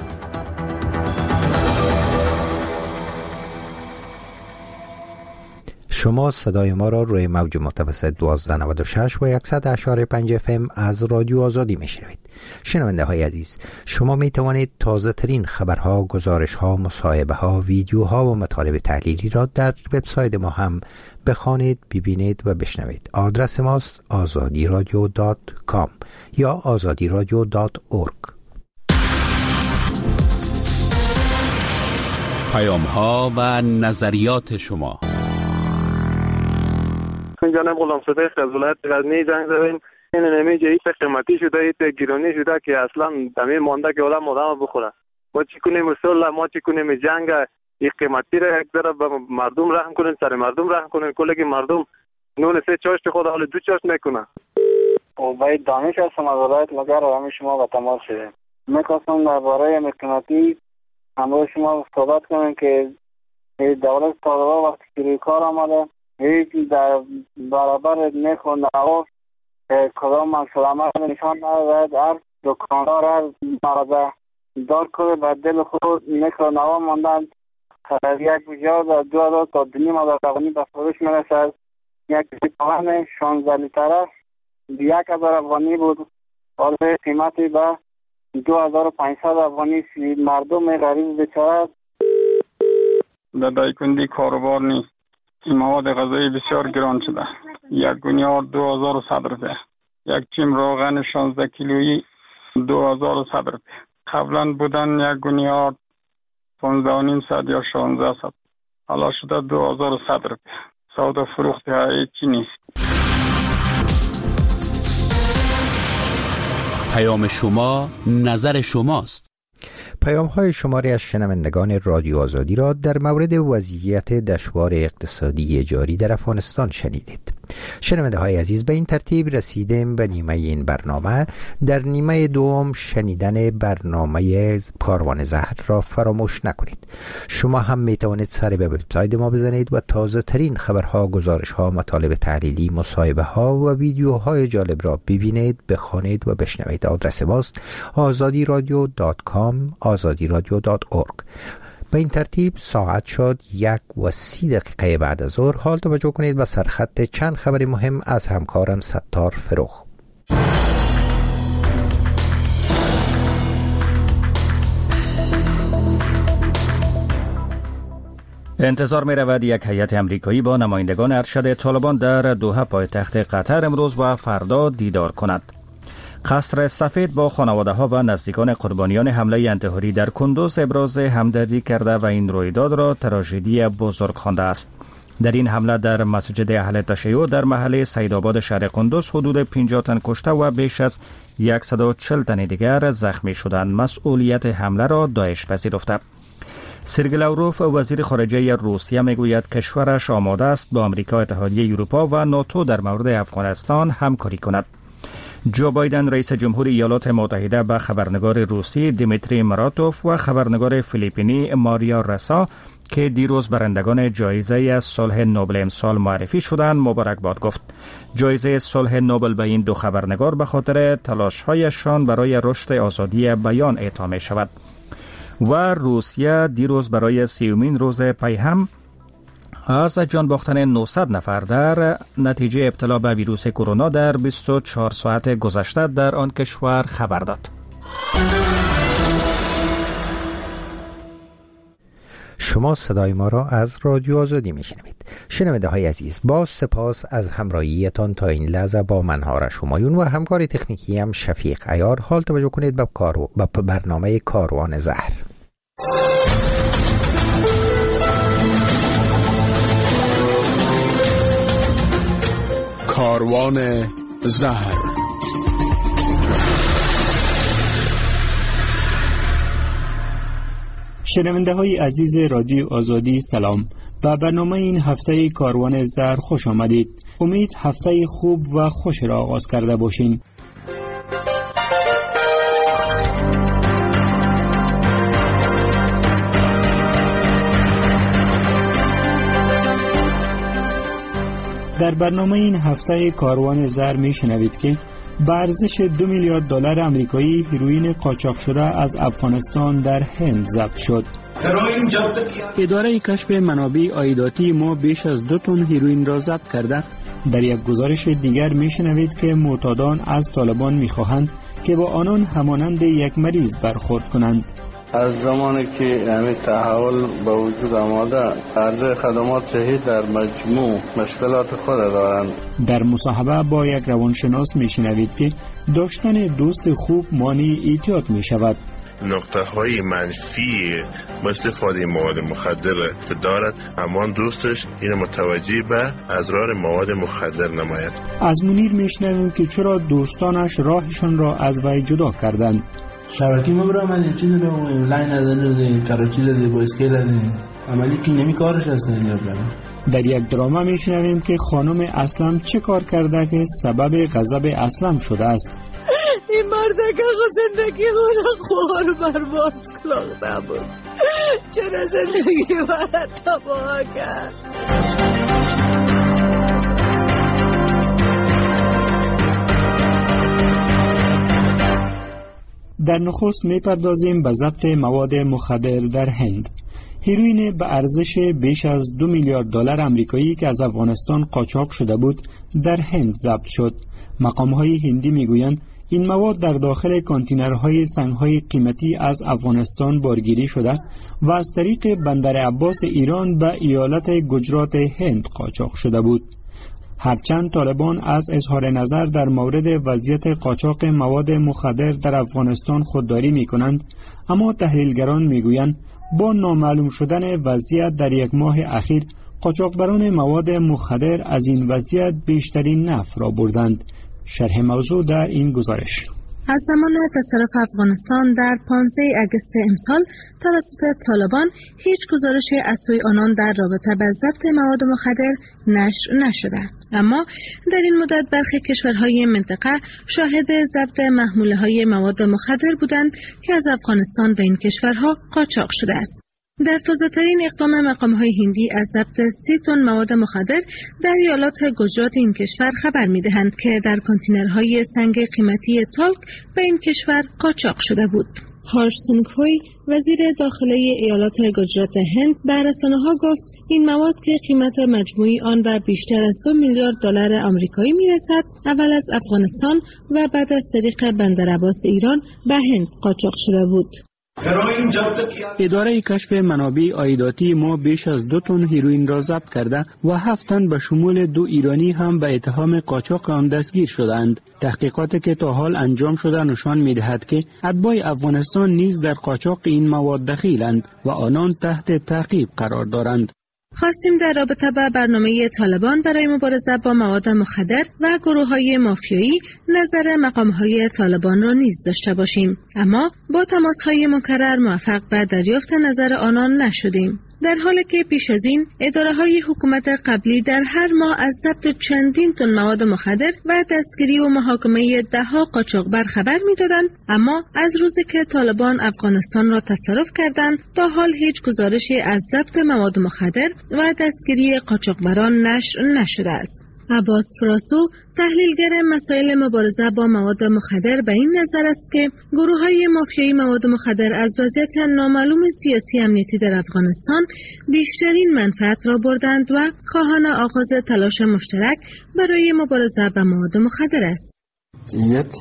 شما صدای ما را روی موج متوسط دوازده نود و شش و صد و اشاره پنج اف ام از رادیو آزادی میشنوید. شنونده های عزیز، شما می توانید تازه ترین خبرها، گزارش ها، مصاحبه ها، ویدیوها و مطالب تحلیلی را در وبسایت ما هم بخوانید، ببینید و بشنوید. آدرس ماست آزادی رادیو دات کام یا آزادی رادیو دات اورگ. پیام ها و نظریات شما. جناب غلام صدیق از ولایت غزنی زنگ زدیم. این نمیجه ایت قیمتی شده، ایت گیرانی شده که اصلا دمی مانده که آدم آدم بخوره. ما چی کنیم رسول، ما چی کنیم جنگ این قیمتی را یک ذره به مردم رحم کنین، سر مردم رحم کنین. کلی مردم نون سه چاشت خود حال دو چاشت میکنه. باید دانش هستم از ولایت مگر و همه شما به تماس شده. میخواستم درباره مکناتی همراه شما صحبت کنم که دولت طالبان وقتی که روی کار آمده هیچ در برابر نرخ و نوا کدام منصور عمل نشان ندهد. هر دکاندار هر مرده دار کنه به دل خود نرخ و نوا ماندن. یک بجا در دو هزار تا دنیم هزار افغانی به فروش میرسد. یک لیتر شانزده لیتره یک هزار افغانی بود، حالا قیمتی به دو هزار و پانصد افغانی. مردم غریب بیچاره در دایکندی کاروبار نیست. مواد غذایی بسیار گران شده. یک گونیار دو هزار و صد روپیه. یک چیم روغن شانزده کیلویی دو هزار و صد روپیه. قبلا بودن یک گونیار پانزده و نیم صد یا شانزده صد، حالا شده دو هزار و صد روپیه. سودا فروخت هیچی نیست. پیام شما نظر شماست. پیام های شماری از شنوندگان رادیو آزادی را در مورد وضعیت دشوار اقتصادی جاری در افغانستان شنیدید. شنونده های عزیز، به این ترتیب رسیدیم به نیمه این برنامه. در نیمه دوم شنیدن برنامه کاروان زهر را فراموش نکنید. شما هم می توانید سر به وبسایت ما بزنید و تازه ترین خبرها، گزارش ها، مطالب تحلیلی، مصاحبه ها و ویدیوهای جالب را ببینید، بخوانید و بشنوید. آدرس ماست آزادی رادیو دات کام، آزادی رادیو دات اورگ. به این ترتیب ساعت شد یک و سی دقیقه بعد از ظهر. حال توجه کنید به سرخط چند خبر مهم از همکارم ستار فروخ. انتظار می رود یک هیئت امریکایی با نمایندگان ارشد طالبان در دوحه پایتخت قطر امروز و فردا دیدار کند. قصر سفید با خانواده ها و نزدیکان قربانیان حمله انتحاری در کندوز ابراز همدردی کرده و این رویداد را تراژدی بزرگ خوانده است. در این حمله در مسجد اهل تشیع در محله سیدآباد شهر کندوز حدود پنجاه تن کشته و بیش از صد و چهل تن دیگر زخمی شدند. مسئولیت حمله را داعش پذیرفته. سرگئی لاوروف وزیر خارجه روسیه میگوید کشورش آماده است با آمریکا، اتحادیه اروپا و ناتو در مورد افغانستان همکاری کند. جو بایدن رئیس جمهور ایالات متحده به خبرنگار روسی دیمیتری مراتوف و خبرنگار فیلیپینی ماریا رسا که دیروز برندگان جایزه صلح نوبل امسال معرفی شدند مبارکباد گفت. جایزه صلح نوبل به این دو خبرنگار به خاطر تلاش‌هایشان برای رشد آزادی بیان اعطا می شود. و روسیه دیروز برای سیومین روز پی هم از جان باختن نهصد نفر در نتیجه ابتلا به ویروس کرونا در بیست و چهار ساعت گذشته در آن کشور خبر داد. شما صدای ما را از رادیو آزادی میشنوید. شنونده های عزیز، با سپاس از همراهیتان تا این لحظه با من آرش همایون و همکار تکنیکی هم شفیق عیار. حال توجه کنید به کارو... برنامه کاروان زهر. کاروان زهر. شنونده های عزیز رادیو آزادی سلام. به برنامه این هفته کاروان زهر خوش آمدید. امید هفته خوب و خوش را آغاز کرده باشین. در برنامه این هفته کاروان زهر می شنوید که به ارزش دو میلیارد دلار آمریکایی هیروئین قاچاق شده از افغانستان در هند ضبط شد. اداره کشف منابع عایداتی ما بیش از دو تن هیروئین را ضبط کرده. در یک گزارش دیگر می شنوید که معتادان از طالبان می خواهند که با آنان همانند یک مریض برخورد کنند. از زمانی که همین تحول به وجود آمده، عرضه خدمات صحی در مجموع مشکلات خود دارند. در مصاحبه با یک روانشناس میشنوید که داشتن دوست خوب مانع اعتیاد می شود. نقطه های منفی استفاده مواد مخدر دارد، اما دوستش این متوجه به اضرار مواد مخدر نماید. از منیر میشنویم که چرا دوستانش راهشان را از وی جدا کردند. شبکی مبرا من چیزی رو لاین ازن کراچی لده با اسکیل لده عملی که نمی کارش هستن. در یک دراما میشنویم که خانم اسلم چه کار کرده که سبب غضب اسلم شده است. این مرد که زندگی خود خوار برباد کلاخته بود، چرا زندگی برد تباه کرد. در نخست میپردازیم به ضبط مواد مخدر در هند. هیروئین به ارزش بیش از دو میلیارد دلار آمریکایی که از افغانستان قاچاق شده بود در هند ضبط شد. مقام‌های هندی میگویند این مواد در داخل کانتینرهای سنگ‌های قیمتی از افغانستان بارگیری شده و از طریق بندر عباس ایران به ایالت گجرات هند قاچاق شده بود. هرچند طالبان از اظهار نظر در مورد وضعیت قاچاق مواد مخدر در افغانستان خودداری می کنند، اما تحلیلگران می گویند با نامعلوم شدن وضعیت در یک ماه اخیر قاچاقبران مواد مخدر از این وضعیت بیشترین نفع را بردند. شرح موضوع در این گزارش. از زمان تصرف افغانستان در پانزده آگوست امسال توسط طالبان هیچ گزارشی از سوی آنان در رابطه با ضبط مواد مخدر نشر نشده. اما در این مدت برخی کشورهای منطقه شاهد ضبط محموله‌های مواد مخدر بودند که از افغانستان به این کشورها قاچاق شده است. در تازه‌ترین اقدام مقام‌های هندی از ضبط سی تن مواد مخدر در ایالات گجرات این کشور خبر می‌دهند که در کانتینرهای سنگ قیمتی تالک به این کشور قاچاق شده بود. هارش سنگ‌هوی وزیر داخله ایالات گجرات هند به رسانه‌ها گفت این مواد که قیمت مجموعی آن به بیشتر از دو میلیارد دلار آمریکایی می‌رسد، اول از افغانستان و بعد از طریق بندر عباس ایران به هند قاچاق شده بود. اداره کشف منابع عایداتی ما بیش از دو تن هیروئین را ضبط کرده و هفت تن به شمول دو ایرانی هم به اتهام قاچاق آن دستگیر شدند. تحقیقاتی که تا حال انجام شده نشان می‌دهد که اتباع افغانستان نیز در قاچاق این مواد دخیلند و آنان تحت تعقیب قرار دارند. خواستیم در رابطه با برنامه طالبان برای مبارزه با مواد مخدر و گروه‌های مافیایی نظر مقام‌های طالبان را نیز داشته باشیم، اما با تماس‌های مکرر موفق به دریافت نظر آنان نشدیم. در حالی که پیش از این اداره‌های حکومت قبلی در هر ماه از ضبط چندین تن مواد مخدر و دستگیری و محاکمه ده‌ها قاچاقبر خبر می‌دادند، اما از روزی که طالبان افغانستان را تصرف کردند تا حال هیچ گزارشی از ضبط مواد مخدر و دستگیری قاچاقبران نشر نشده است. عباس فراسو تحلیلگر مسائل مبارزه با مواد مخدر به این نظر است که گروه‌های مافیایی مواد مخدر از وضعیت نامعلوم سیاسی امنیتی در افغانستان بیشترین منفعت را بردند و خواهان آغاز تلاش مشترک برای مبارزه با مواد مخدر است. وضعیت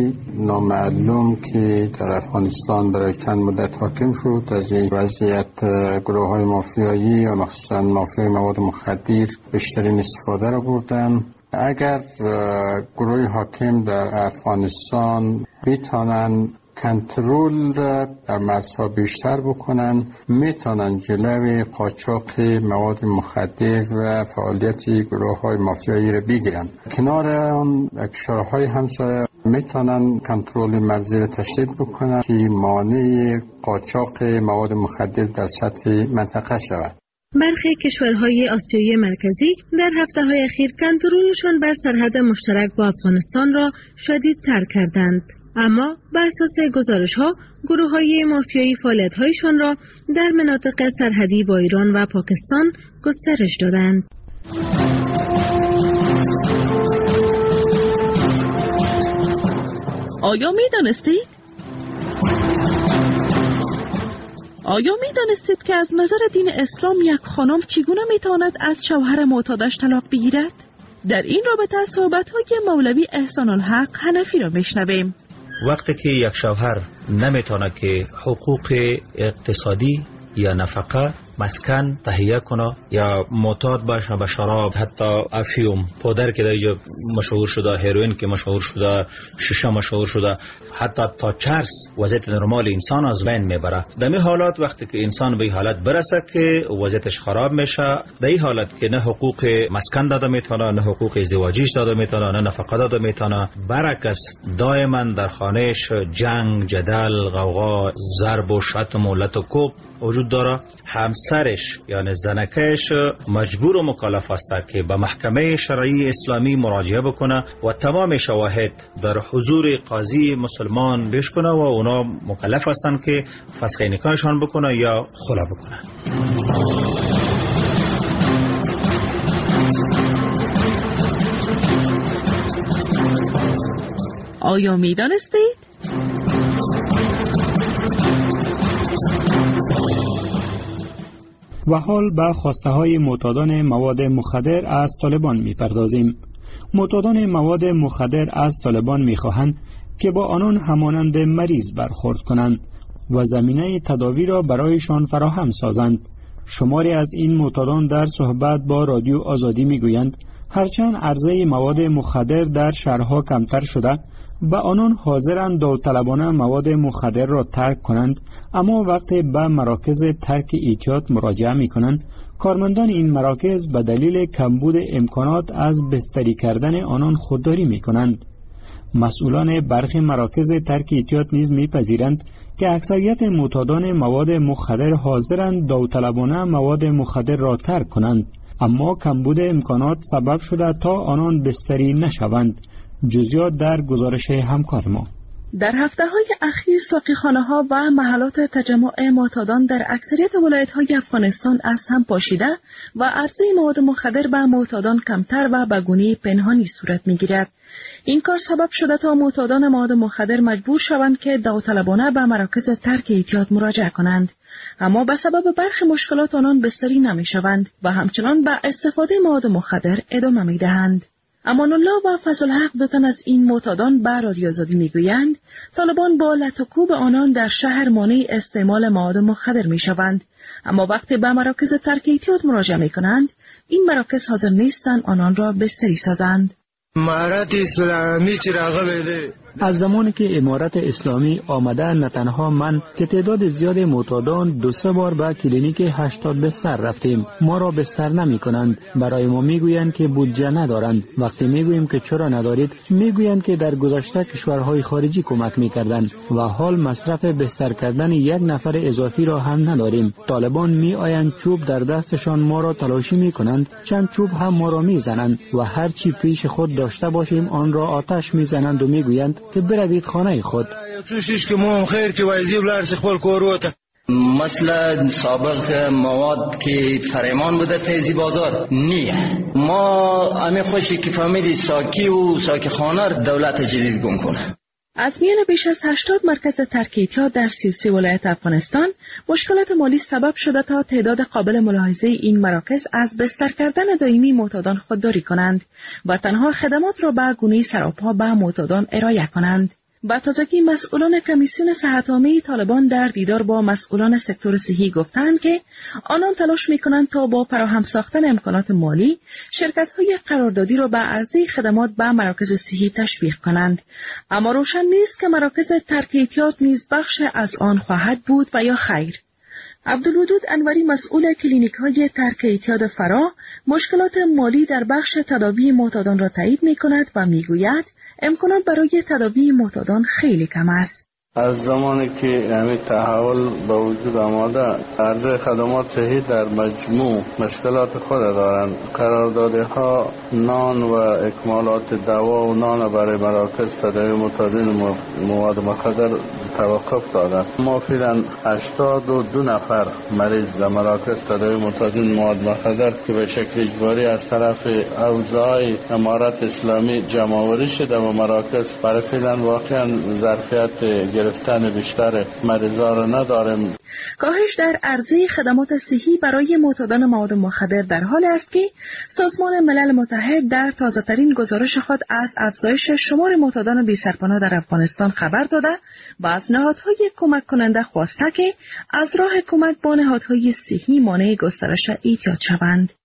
نامعلوم که در افغانستان برای چند مدت حاکم شد، از این وضعیت گروه های مافیایی و مخصوصا مافیای مواد مخدر بیشترین استفاده را بردن. اگر گروه حاکم در افغانستان میتونن کنترل را در مرزها بیشتر بکنن، میتونن جلوی قاچاق مواد مخدر و فعالیت گروه های مافیایی را بگیرن. کنار آن کشورهای همسایه میتونن کنترل مرزی را تشدید بکنن که مانع قاچاق مواد مخدر در سطح منطقه شود. برخی کشورهای آسیای مرکزی در هفته‌های اخیر کنترلشان بر سرحد مشترک با افغانستان را شدیدتر کردند، اما بر اساس گزارش‌ها گروه‌های مافیایی فعالیت‌هایشان را در مناطق سرحدی با ایران و پاکستان گسترش دادند. آیا می‌دانستید؟ آیا می‌دانستید که از نظر دین اسلام یک خانم چگونه می‌تواند از شوهر معتادش طلاق بگیرد؟ در این رابطه صحبت‌های مولوی احسان الحق حنفی را میشنویم. وقتی که یک شوهر نمیتونه که حقوق اقتصادی یا نفقه، مسکن تهیه کنه یا معتاد باشه به شراب، حتی افیوم، پودر که در اینجا مشهور شده، هیروئین که مشهور شده، شیشه مشهور شده، حتی تا چرس وضعیت نرمال انسان از بین میبره. در این حالات وقتی که انسان به این حالت برسه که وضعیتش خراب میشه، در این حالت که نه حقوق مسکن داده میتونه، نه حقوق ازدواجیش داده میتونه، نه نفقه داده میتونه، برعکس دائما در خانهش جنگ، جدل، غوغا، ضرب و شتم و لط و کوب وجود داره. همسرش یعنی زنکش مجبور و مکلف است که به محکمه شرعی اسلامی مراجعه بکنه و تمام شواهد در حضور قاضی مسلمان پیش کنه و اونا مکلف هستند که فسخ نکاحشان بکنه یا خلع بکنه. آیا می‌دانستید؟ و حال به خواسته های معتادان مواد مخدر از طالبان می پردازیم. معتادان مواد مخدر از طالبان می خواهند که با آنان همانند مریض برخورد کنند و زمینه تداوی را برایشان فراهم سازند. شماری از این معتادان در صحبت با رادیو آزادی می گویند هرچند عرضه مواد مخدر در شهرها کمتر شده و آنان حاضرند داوطلبانه مواد مخدر را ترک کنند، اما وقتی به مراکز ترک اعتیاد مراجعه می کنند، کارمندان این مراکز به دلیل کمبود امکانات از بستری کردن آنان خودداری می کنند. مسئولان برخی مراکز ترک اعتیاد نیز می‌پذیرند که اکثریت معتادان مواد مخدر حاضرند داوطلبانه مواد مخدر را ترک کنند، اما کمبود امکانات سبب شده تا آنان بستری نشوند. جزئیات در گزارش همکار ما. در هفته‌های اخیر ساقیخانه‌ها و محلات تجمع معتادان در اکثریت ولایت‌های افغانستان از هم پاشیده و عرضه مواد مخدر به معتادان کمتر و به گونه‌ای پنهانی صورت می‌گیرد. این کار سبب شده تا معتادان مواد مخدر مجبور شوند که داوطلبانه به مراکز ترک اعتیاد مراجعه کنند، اما به سبب برخی مشکلات آنان بستری نمی‌شوند و همچنان به استفاده مواد مخدر ادامه می‌دهند. امان الله و فضل حق دو تن از این معتادان به رادیو آزادی میگویند طالبان با لطوکوب آنان در شهر مانع استعمال مواد مخدر میشوند، اما وقتی به مراکز ترک اعتیاد مراجعه میکنند این مراکز حاضر نیستند آنان را بستری سازند. امارت اسلامی چی راغلی دی؟ از زمانی که امارت اسلامی آمده، نه تنها من که تعداد زیاد معتادان دو سه بار به کلینیک هشتاد بستر رفتیم، ما را بستر نمی کنند. برای ما می گویند که بودجه ندارند. وقتی می گوییم که چرا ندارید، می گویند که در گذشته کشورهای خارجی کمک می کردند و حال مصرف بستر کردن یک نفر اضافی را هم نداریم. طالبان می آیند چوب در دستشان ما را تلاشی می کنند، چند چوب هم ما را می زنند و هر چی پیش خود داشته باشیم آن را آتش می زنند و می گویند که بروید خانه خود. مثلا سابق مواد که فرمان بوده تیزی بازار نیه، ما همه خوشی که فهمیدی ساکی و ساکی خانه دولت جدید گم کنه. از میان بیش از هشتاد مرکز ترک اعتیاد در سی و سه ولایت افغانستان مشکلات مالی سبب شده تا تعداد قابل ملاحظه این مراکز از بستر کردن دائمی معتادان خودداری کنند و تنها خدمات را به گونه سراپا به معتادان ارائه کنند. با تازگی مسئولان کمیسیون صحت عامه طالبان در دیدار با مسئولان سکتور صحی گفتند که آنان تلاش می‌کنند تا با فراهم ساختن امکانات مالی شرکت‌های قراردادی را به عرضه خدمات به مراکز صحی تشویق کنند، اما روشن نیست که مراکز ترک اعتیاد نیز بخش از آن خواهد بود و یا خیر. عبدالودود انوری مسئول کلینیک‌های ترک اعتیاد فرا مشکلات مالی در بخش تداوی معتادان را تایید می‌کند و می‌گوید امکانات برای تداوی معتادان خیلی کم است. از زمانی که همین تحول به وجود آمده، عرضه خدمات صحی در مجموع مشکلات خود دارند. قراردادها نان و اکمالات دوا و نان برای مراکز تداوی معتادین مواد مخدر توقف دادند. ما فعلا هشتاد و دو نفر مریض در مراکز تداوی معتادین مواد مخدر که به شکل اجباری از طرف اوضاع امارت اسلامی جمع‌آوری شده و مراکز برای فعلا واقعا ظرفیت گرفتن بیشتر مریضا را نداریم. کاهش در عرضه خدمات صحی برای معتادان مواد مخدر در حال است که سازمان ملل متحد در تازه‌ترین گزارش خود از افزایش شمار معتادان بی‌سرپناه در افغانستان خبر داده و از نهادهای کمک کننده خواسته که از راه کمک با نهادهای صحی مانع گسترش اعتیاد شوند.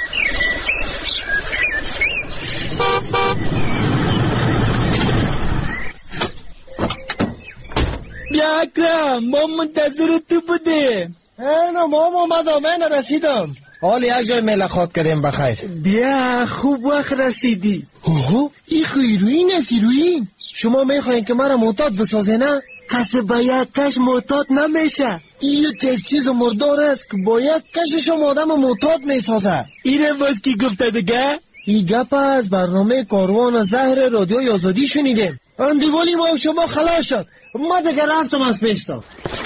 بیا اکرم، ما منتظر تو بودیم. اینا ما اومدم، من رسیدم. حال یک جای ملاقات کردیم بخیر. بیا خوب وقت رسیدی. اوه این خیروین است. ایروین شما میخواین که مرا معتاد بسازه نه؟ کسی باید کش معتاد نمیشه. این یک چیز مردار است که باید کشش آدم معتاد میسازه. اینه باز کی گفته دیگه؟ این گپ از برنامه کاروان زهر رادیو آزادی شنیدیم. اندیوالی ما شما خلاص شد. ما دیگه رفتم از پیشتا.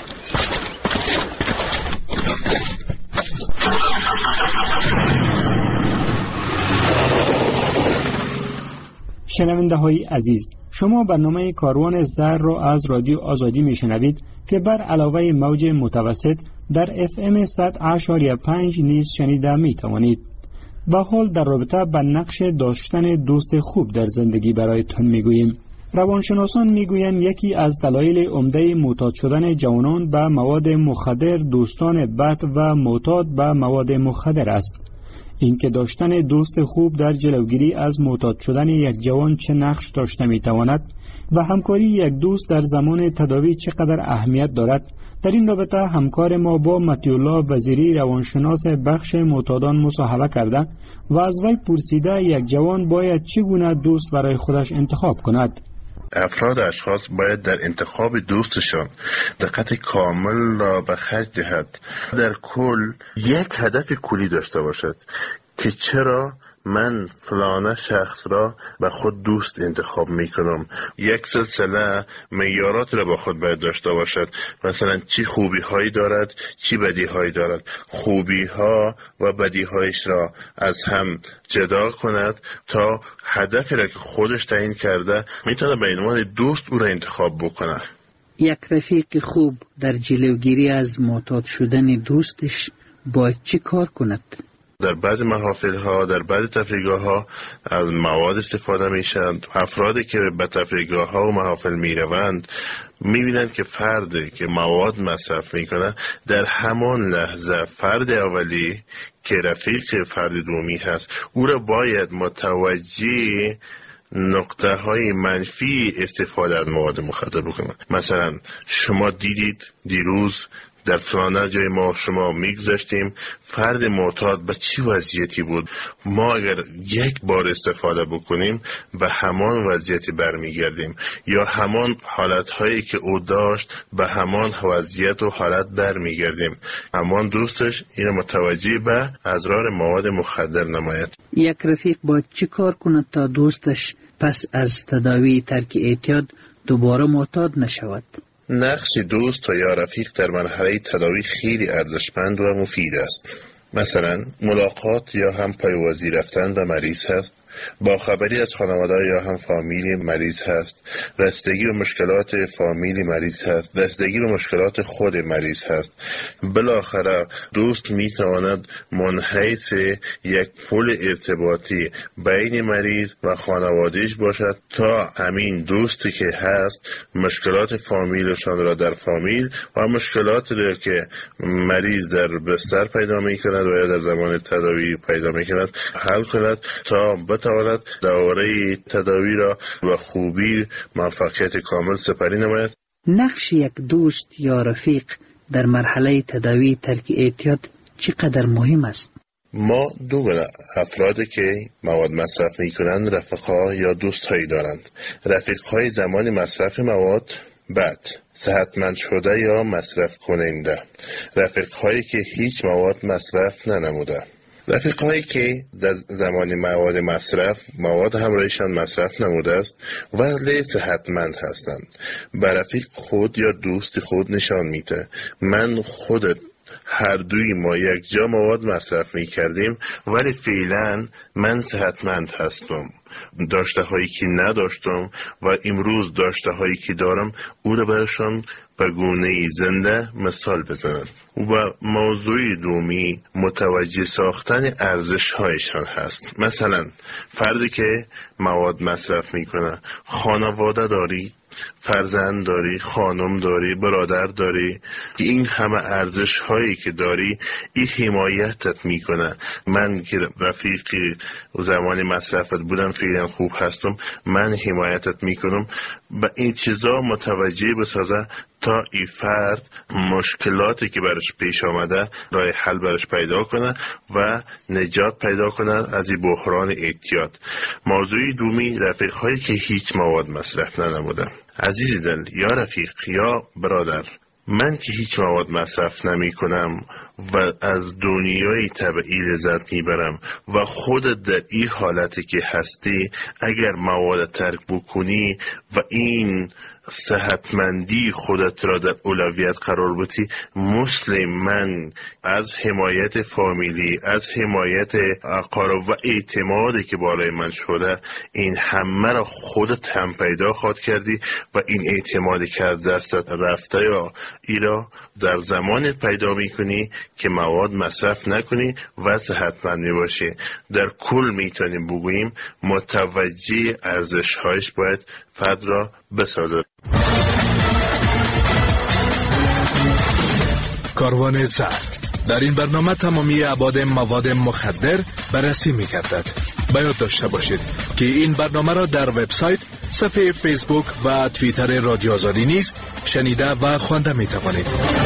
شنونده های عزیز، شما برنامه کاروان زهر را از رادیو آزادی می شنوید که بر علاوه موج متوسط در اف ام صد اشاریه پنج نیز شنیده می توانید. و حال در رابطه با نقش داشتن دوست خوب در زندگی برایتان می گوییم. روانشناسان میگویند یکی از دلایل عمده معتاد شدن جوانان به مواد مخدر دوستان بد و معتاد به مواد مخدر است. اینکه داشتن دوست خوب در جلوگیری از معتاد شدن یک جوان چه نقش داشته میتواند و همکاری یک دوست در زمان تداوی چقدر اهمیت دارد، در این رابطه همکار ما با مطیع‌الله وزیری روانشناس بخش معتادان مصاحبه کرده و از وی پرسیده یک جوان باید چگونه دوست برای خودش انتخاب کند. افراد اشخاص باید در انتخاب دوستشان دقت کامل را به خرج دهد. در کل یک هدف کلی داشته باشد که چرا من فلانه شخص را به خود دوست انتخاب می کنم. یک سلسله معیارات را با خود باید داشته باشد. مثلا چی خوبی هایی دارد، چی بدی هایی دارد. خوبی ها و بدی هایش را از هم جدا کند تا هدفی را که خودش تعیین کرده میتونه به عنوان دوست او را انتخاب بکنه. یک رفیق خوب در جلوگیری از معتاد شدن دوستش باید چی کار کند؟ در بعض محافل ها، در بعض تفریحگاه ها از مواد استفاده میشن. افرادی که به تفریحگاه ها و محافل میروند میبینند که فردی که مواد مصرف میکنه در همان لحظه فرد اولی که رفیق فرد دومی هست او را باید متوجه نقطه های منفی استفاده از مواد مخدر بکنه. مثلا شما دیدید دیروز در فلانه جای ما شما میگذاشتیم فرد معتاد به چی وضعیتی بود. ما اگر یک بار استفاده بکنیم به همان وضعیتی برمیگردیم یا همان حالتهایی که او داشت به همان وضعیت و حالت برمیگردیم. همان دوستش این متوجه به اضرار مواد مخدر نماید. یک رفیق باید چی کار کند تا دوستش پس از تداوی ترک اعتیاد دوباره معتاد نشود؟ نقش دوست یا رفیق در مرحله تداوی خیلی ارزشمند و مفید است. مثلا ملاقات یا هم پیوازی رفتن به مریض هست، با خبری از خانواده یا هم فامیلی مریض هست، رسیدگی به مشکلات فامیلی مریض هست، رسیدگی به مشکلات خود مریض هست. بالاخره دوست میتواند منحیث یک پل ارتباطی بین مریض و خانوادهش باشد تا همین دوستی که هست مشکلات فامیلشان را در فامیل و مشکلات را که مریض در بستر پیدا میکند و یا در زمان تداوی پیدا میکند حل کند تا بتواند دوره تداوی را و خوبی موفقیت کامل سپری نماید. نقش یک دوست یا رفیق در مرحله تداوی ترک اعتیاد چقدر مهم است؟ ما دو گونه افرادی که مواد مصرف میکنند رفقا یا دوستهایی دارند. رفیقهای زمان مصرف مواد، بعد صحتمند شده یا مصرف کننده. رفیقهایی که هیچ مواد مصرف ننموده. رفیقهایی که در زمان مواد مصرف مواد همراهشان مصرف نموده است ولی صحتمند هستند. به رفیق خود یا دوست خود نشان میده من خودت هر دوی ما یک جا مواد مصرف می کردیم ولی فعلا من صحتمند هستم. داشته هایی که نداشتم و امروز داشته هایی که دارم او را برشان به گونه زنده مثال بزنم. و موضوع دومی متوجه ساختن ارزش هایشان هست. مثلا فردی که مواد مصرف میکنه خانواده داری، فرزند داری، خانم داری، برادر داری که این همه ارزش هایی که داری این حمایتت میکنه. من که رفیقی زمانی مصرفت بودم فعلا خوب هستم، من حمایتت میکنم. به این چیزا متوجه بسازه تا این فرد مشکلاتی که برش پیش آمده راه حل برش پیدا کنه و نجات پیدا کنه از این بحران اعتیاد. موضوع دومی رفیق هایی که هیچ مواد مصرف ننموده. عزیز دل یا رفیق یا برادر، من که هیچ مواد مصرف نمی کنم و از دنیای طبیعی لذت میبرم و خودت در این حالتی که هستی اگر مواد ترک بکنی و این صحتمندی خودت را در اولویت قرار بدی، مثل من از حمایت فامیلی، از حمایت اقارب و اعتمادی که بالای من شده این همه را خودت هم پیدا خواهد کردی و این اعتمادی که از دستت رفته یا ایرا در زمانت پیدا میکنی که مواد مصرف نکنی و صحتمند باشی. در کل میتونیم بگوییم متوجه ارزش هایش باید فرد را بسازد. کاروان زر در این برنامه تمامی ابعاد مواد مخدر بررسی می‌گردد. باید داشته باشید که این برنامه را در وبسایت، صفحه فیسبوک و توییتر رادیو آزادی نیز شنیده و خوانده می‌توانید.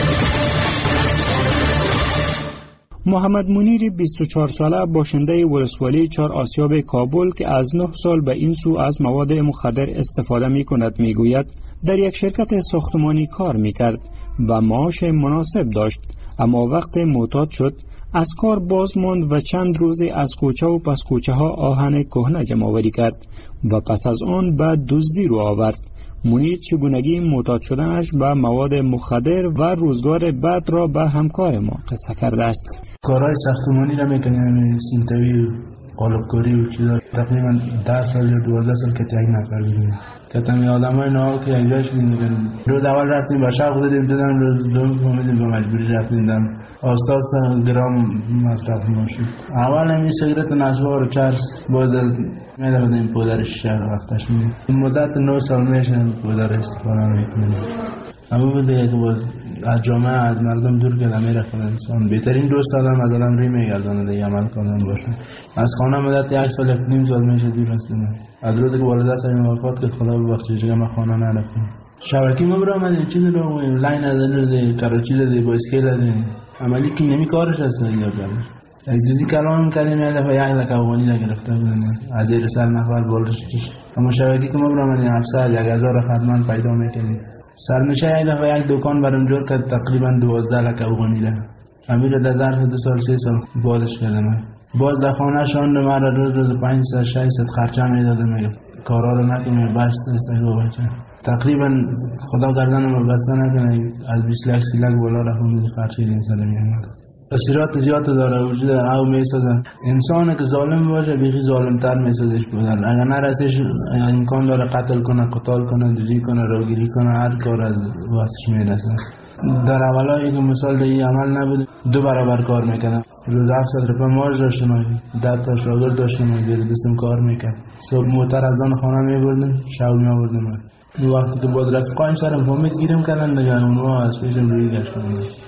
محمد منیر بیست و چهار ساله باشنده ولسوالی چهار آسیاب کابل که از نه سال به این سو از مواد مخدر استفاده می کند می گوید در یک شرکت ساختمانی کار می کرد و معاش مناسب داشت، اما وقت معتاد شد از کار باز ماند و چند روزی از کوچه و پس کوچه ها آهن کهنه جمع آوری کرد و پس از آن به دزدی رو آورد. منیر چگونگی معتاد شدنش به مواد مخدر و روزگار بعد را به همکار ما قصه کرده است. کارهای ساختمانی را میکنیم، سینتوی و قالبکاری و چیزا. تقریبا ده سال یا دوازده سال که یک نفر بودیم. کتمی آدم های نهار که یک جای شدیم میکنیم. روز اول رفتیم و شب دادیم دادم، روز دوم فهمیدیم به مجبوری رفتیم دادم. آستا آستا گرام مصرف ما شد. اول همی سیگرت نسوار و چرس باز میدادیم پودرش شهر وقتش میدیم. مدت نه سال میشه پودر استفاده میکنیم. اما بوده که باز از جامعه از مردم دور که نمیره خود انسان. بهترین دوست آدم از آدم ری میگردانه دیگه عمل کنم باشه. از خانه مدت یک سال یک نیم سال میشه دور هستیم. از روزی که والده سریم وفات که خدا ببخشه دیگه ما خانه نرفتیم. شبکی ما برام از این چیز رو لاین از این کراچی دادی با اسکیل دادی. عملی که نمی کارش هست دیگه برام. یک دوزی کلام کردیم یه دفعه یک لک افغانی نگرفته بودیم از این رسال نفر بالش کش. اما شبکی که ما برام از این هفتصد یک هزار خدمات پیدا میکنیم. سرنشه یک دفعه یک دکان برام جور کرد تقریبا دوازده لک افغانی ده. امیر در ظرف دو سال سه سال بازش کردم. باز در خانه شاند مرا روز روز پنج ست شش ست خرچه میداده میگه کارا رو نکنه بست استگو بچه. تقریبا خدا گردن ما بسته نکنه از بیست لک سی لک بالا رفتم میگه خرچه دیم سر میگه. تأثیرات زیاد داره وجود او میسازه. انسان که ظالم باشه بیخی ظالمتر میسازش بودن. اگر نرسیش امکان داره قتل کنه، قتال کنه، دوزی کنه، روگیری کنه، هر کار از واسش میرسه. در اولایی که مثال دیگه عمل نبود دو برابر کار میکنه. روز هفتصد روپیه معاش داشتم، ده تا شاگرد داشتم، زیر دستم کار میکرد. صبح موتر از آن خانه میبردم، شب میآوردم. دو وقتی که بود رفقایم سرم فهمید گیرم کردن دیگه اونها از پیشم روی گشتن.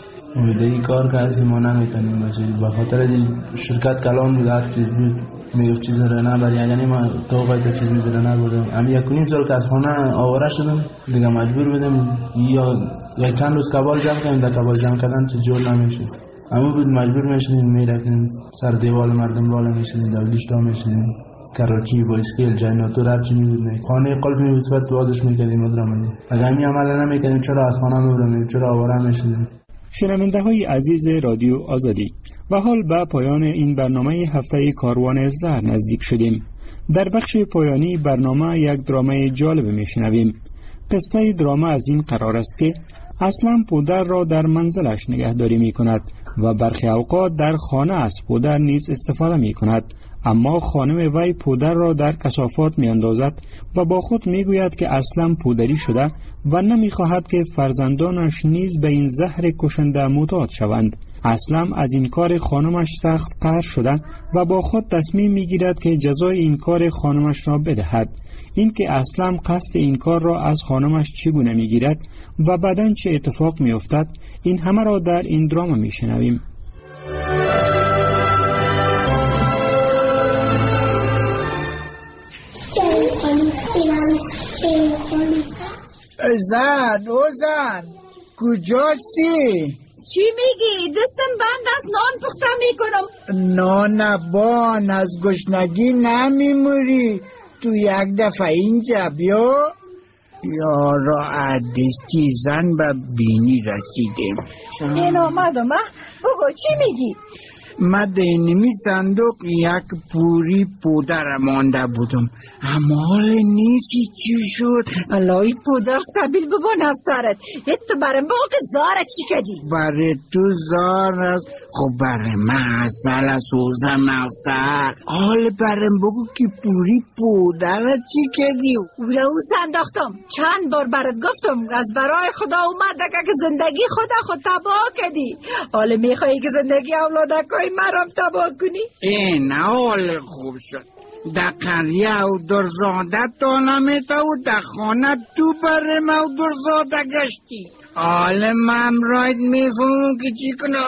دیگه کار که هستی ما نمیکنیم بچه. به خاطر شرکت کلان بود هر چیز بود میگفت چیز رو نبر، یعنی ما توقعی تا چیز رو نبردم. اما یک کنیم سال که از خانه آواره شدم دیگه مجبور بدم یا یک چند روز کبال جمع کنیم. در کبال جمع کردن چه جور نمیشه، اما بود مجبور میشدیم میرفتیم سر دیوال مردم بالا میشدیم دولیشتا میشدیم کراچی با اسکیل جناتور هر چی میبود خانه قلب میبود صفت بازش میکردیم ادرامدی. اگر همی عمل نمیکردیم چرا از خانه میبردیم، چرا آواره میشدیم. شنونده های عزیز رادیو آزادی، و حال به پایان این برنامه هفته کاروان زهر نزدیک شدیم. در بخش پایانی برنامه یک درامه جالب میشنویم. قصه درامه از این قرار است که اصلا پودر را در منزلش نگهداری می کند و برخی اوقات در خانه از پودر نیز استفاده می کند، اما خانم وی پودر را در کثافات می اندازد و با خود می گوید که اصلا پودری شده و نمی خواهد که فرزندانش نیز به این زهر کشنده معتاد شوند. اسلم از این کار خانمش سخت قهر شده و با خود تصمیم می گیرد که جزای این کار خانمش را بدهد. این که اسلم قصد این کار را از خانمش چگونه می گیرد و بعداً چه اتفاق می افتد، این همه را در این دراما می شنویم. زن او زن کجاستی؟ چی میگی؟ دستم بند است، نان پخته میکنم. نان بان از گشنگی نمیموری، تو یک دفعه اینجا بیا. یارا عدستی زن به بینی رسیدیم. این آمدم ها؟ بگو چی میگی؟ من دینمی صندوق یک پوری پودر مانده بودم، اما حال نیستی چی شد؟ الهی پودر سبیل ببون از سرت. تو برم بگو که زاره چی کدی؟ برای تو زار است، خب برای من اصل است اوزم اصل. حال برم بگو که پوری پودر چی کدی؟ اولا او سنداختم، چند بار برات گفتم از برای خدا اومده که زندگی خدا خود تباه کدی. حال میخوایی که زندگی اولادکای مرام تباه کنی؟ این حال خوب شد. در قریه و درزاده تا نمیتا و در خانه تو برم و درزاده گشتی. حال من راید میفهمم که چی کنم.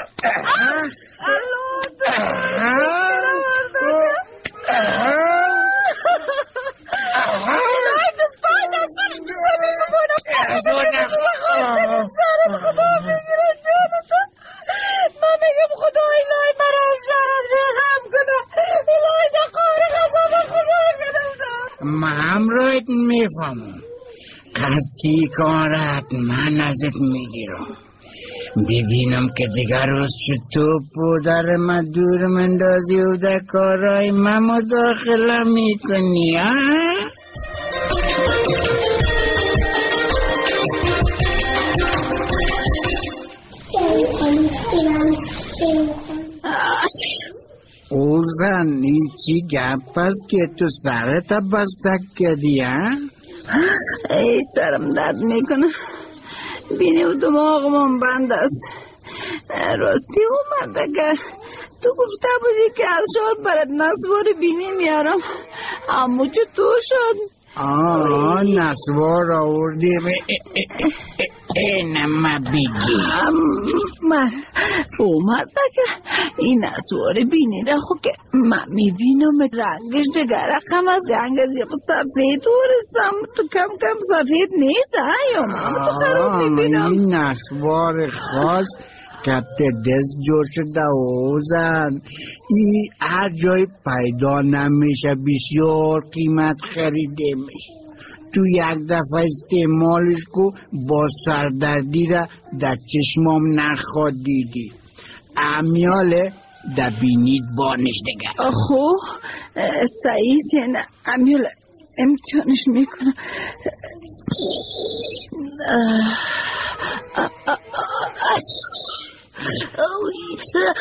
من میگم خدا الهی مرا از جرد رحم کنه. الهی در قهر غضب خدا کنه. من راید میفهمم قصدی کارت من ازت میگیرم. ببینم که دیگر روز تو پودر من دور مندازی و در کارهای من مداخله میکنی. اوزن چی گپ است که تو سرت بستک کردی ها؟ ای سرم درد میکنه، بینی و دماغم بند است. راستی او مرده که تو گفته بودی که از شاد برات نسوار بینی میارم، اما چطور شد؟ آه نسوار آوردیم. اینم بگی من او مرده که این نسوار بینی را خود که من میبینم رنگش دگر رقم از رنگ از یه سفید ورستم. تو کم کم سفید نیست یا من تو خراب میبینم. این نسوار خاص کت دست جور شده اوزن، ای هر جای پیدا نمیشه، بسیار قیمت خریده میشه. تو یک دفعه استعمالش کو با سردردی را در چشمام نخواد دیدی. امیاله در بینید بانش دگر. خو سعیز نه امیاله امتحانش میکنم. اوی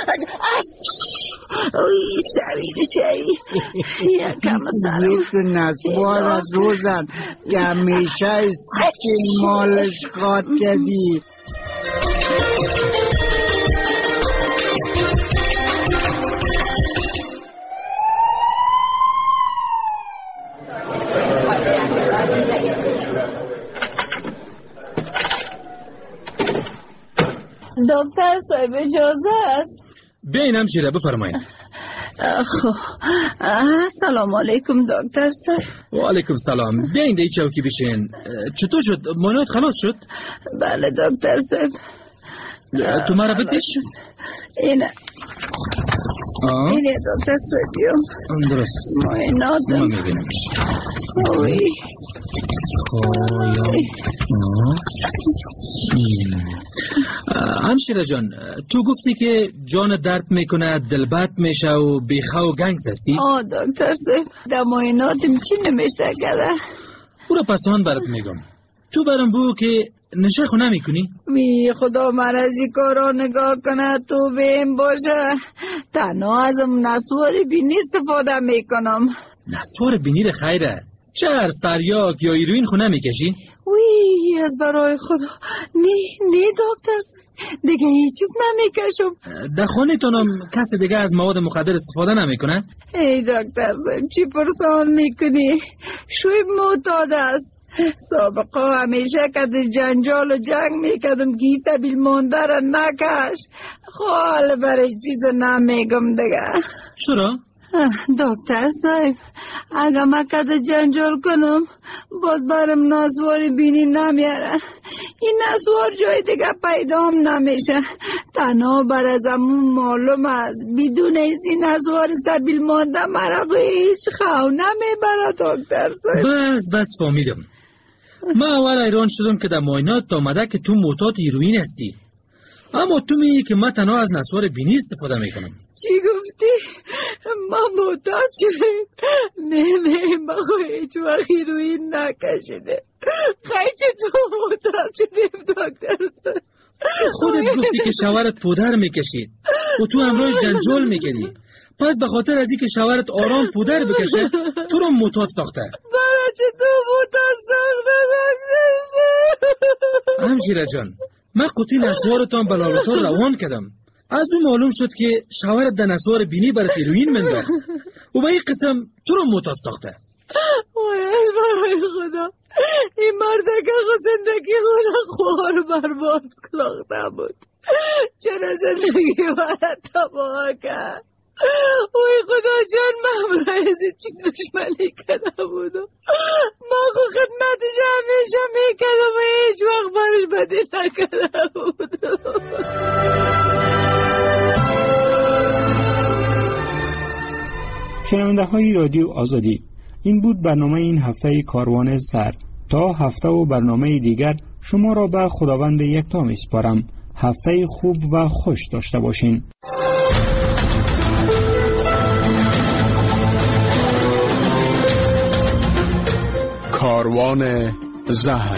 اوی سوید شایی یکم سرم یک نسوار از روزن که همیشه استعمالش خواد کردی. دکتر صاحب اجازه است؟ بیاین همشیره بفرمایید. خب سلام علیکم دکتر صاحب. و علیکم سلام. بیاین دی چوکی بشین. چطور شد؟ معاینات خلاص شد؟ بله دکتر صاحب. تو مرا بتیش؟ اینه اینه دکتر صاحب. درست است. معاینات ما میبینم. اوی همشیره جان، تو گفتی که جان درد میکنه، دل بد میشه و بیخه و گنگس هستی؟ آه دکتر صاحب در معایناتم چی نمیشته کرده؟ برو پسان برات میگم. تو برام بگو که نشه خو نمیکنی؟ وی خدا من از این کارا نگاه کنه تو بهم باشه. تنها ازم نسوار بینی استفاده میکنم. نسوار بینی ره خیره؟ چرس، تریاک یا ایروین خو نمیکشی؟ وی از برای خدا نه نه دکتر دیگه هیچ چیز نمیکشم. در خانه تانم کسی دیگه از مواد مخدر استفاده نمیکنه؟ ای دکتر صاحب چی پرسان میکنی؟ شویب معتاد است. سابقا همیشه کد جنجال و جنگ میکدم که سبیل مانده را نکش. خال برش چیز نمیگم دیگه. چرا؟ دکتر صاحب اگه ما کد جنجال کنم باز برم نسوار بینی نمیاره. این نسوار جای دیگه پیدا هم نمیشه. تنها بر از امون معلوم است بدون این نسوار سبیل مانده مرا هیچ خو نمیبره دکتر صاحب. بس بس فهمیدم. ما اول ایران شدم که در معاینات آمده که تو معتاد هیروئین هستی، اما تو میگی که من تنها از نسوار بینی استفاده میکنم. چی گفتی؟ من معتاد شدم؟ نه نه من هیچ وقت هیروئین نکشیده. خیلی تو معتاد شدیم دکتر صاحب. خودت گفتی که شوهرت پودر میکشید و تو همراهش جنجال میکردی، پس به خاطر از این که شوهرت آرام پودر بکشه تو رو معتاد ساخته. برای چه تو معتاد ساخته دکتر صاحب؟ همشیره جان، من قطعی نسوارتان بلالوتان روان کردم. از اون معلوم شد که شوهر دنسوار بینی برای هیروئین منداخت و به این قسم تو رو معتاد ساخته. وای برای خدا، این مرد که زندگی خود خوار برباد ساخته بود، چرا زندگی برای تباه کرد؟ وای خدا جان، من برای چیز دشمنی کرده بودم، ما خو خدمتش همیشه میکردم و هیچ وقت برش بدی نکرده بودم. شنونده های رادیو آزادی، این بود برنامه این هفته کاروان سر. تا هفته و برنامه دیگر شما را به خداوند یکتا میسپارم. هفته خوب و خوش داشته باشین. کاروان زهر.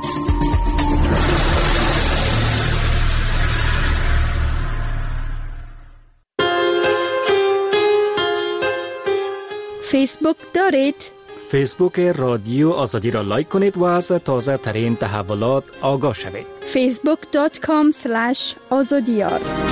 فیسبوک دارید؟ فیسبوک رادیو آزادی را لایک کنید و از تازه ترین تحولات آگاه شوید. فیسبوک دات کام اسلش آزادیار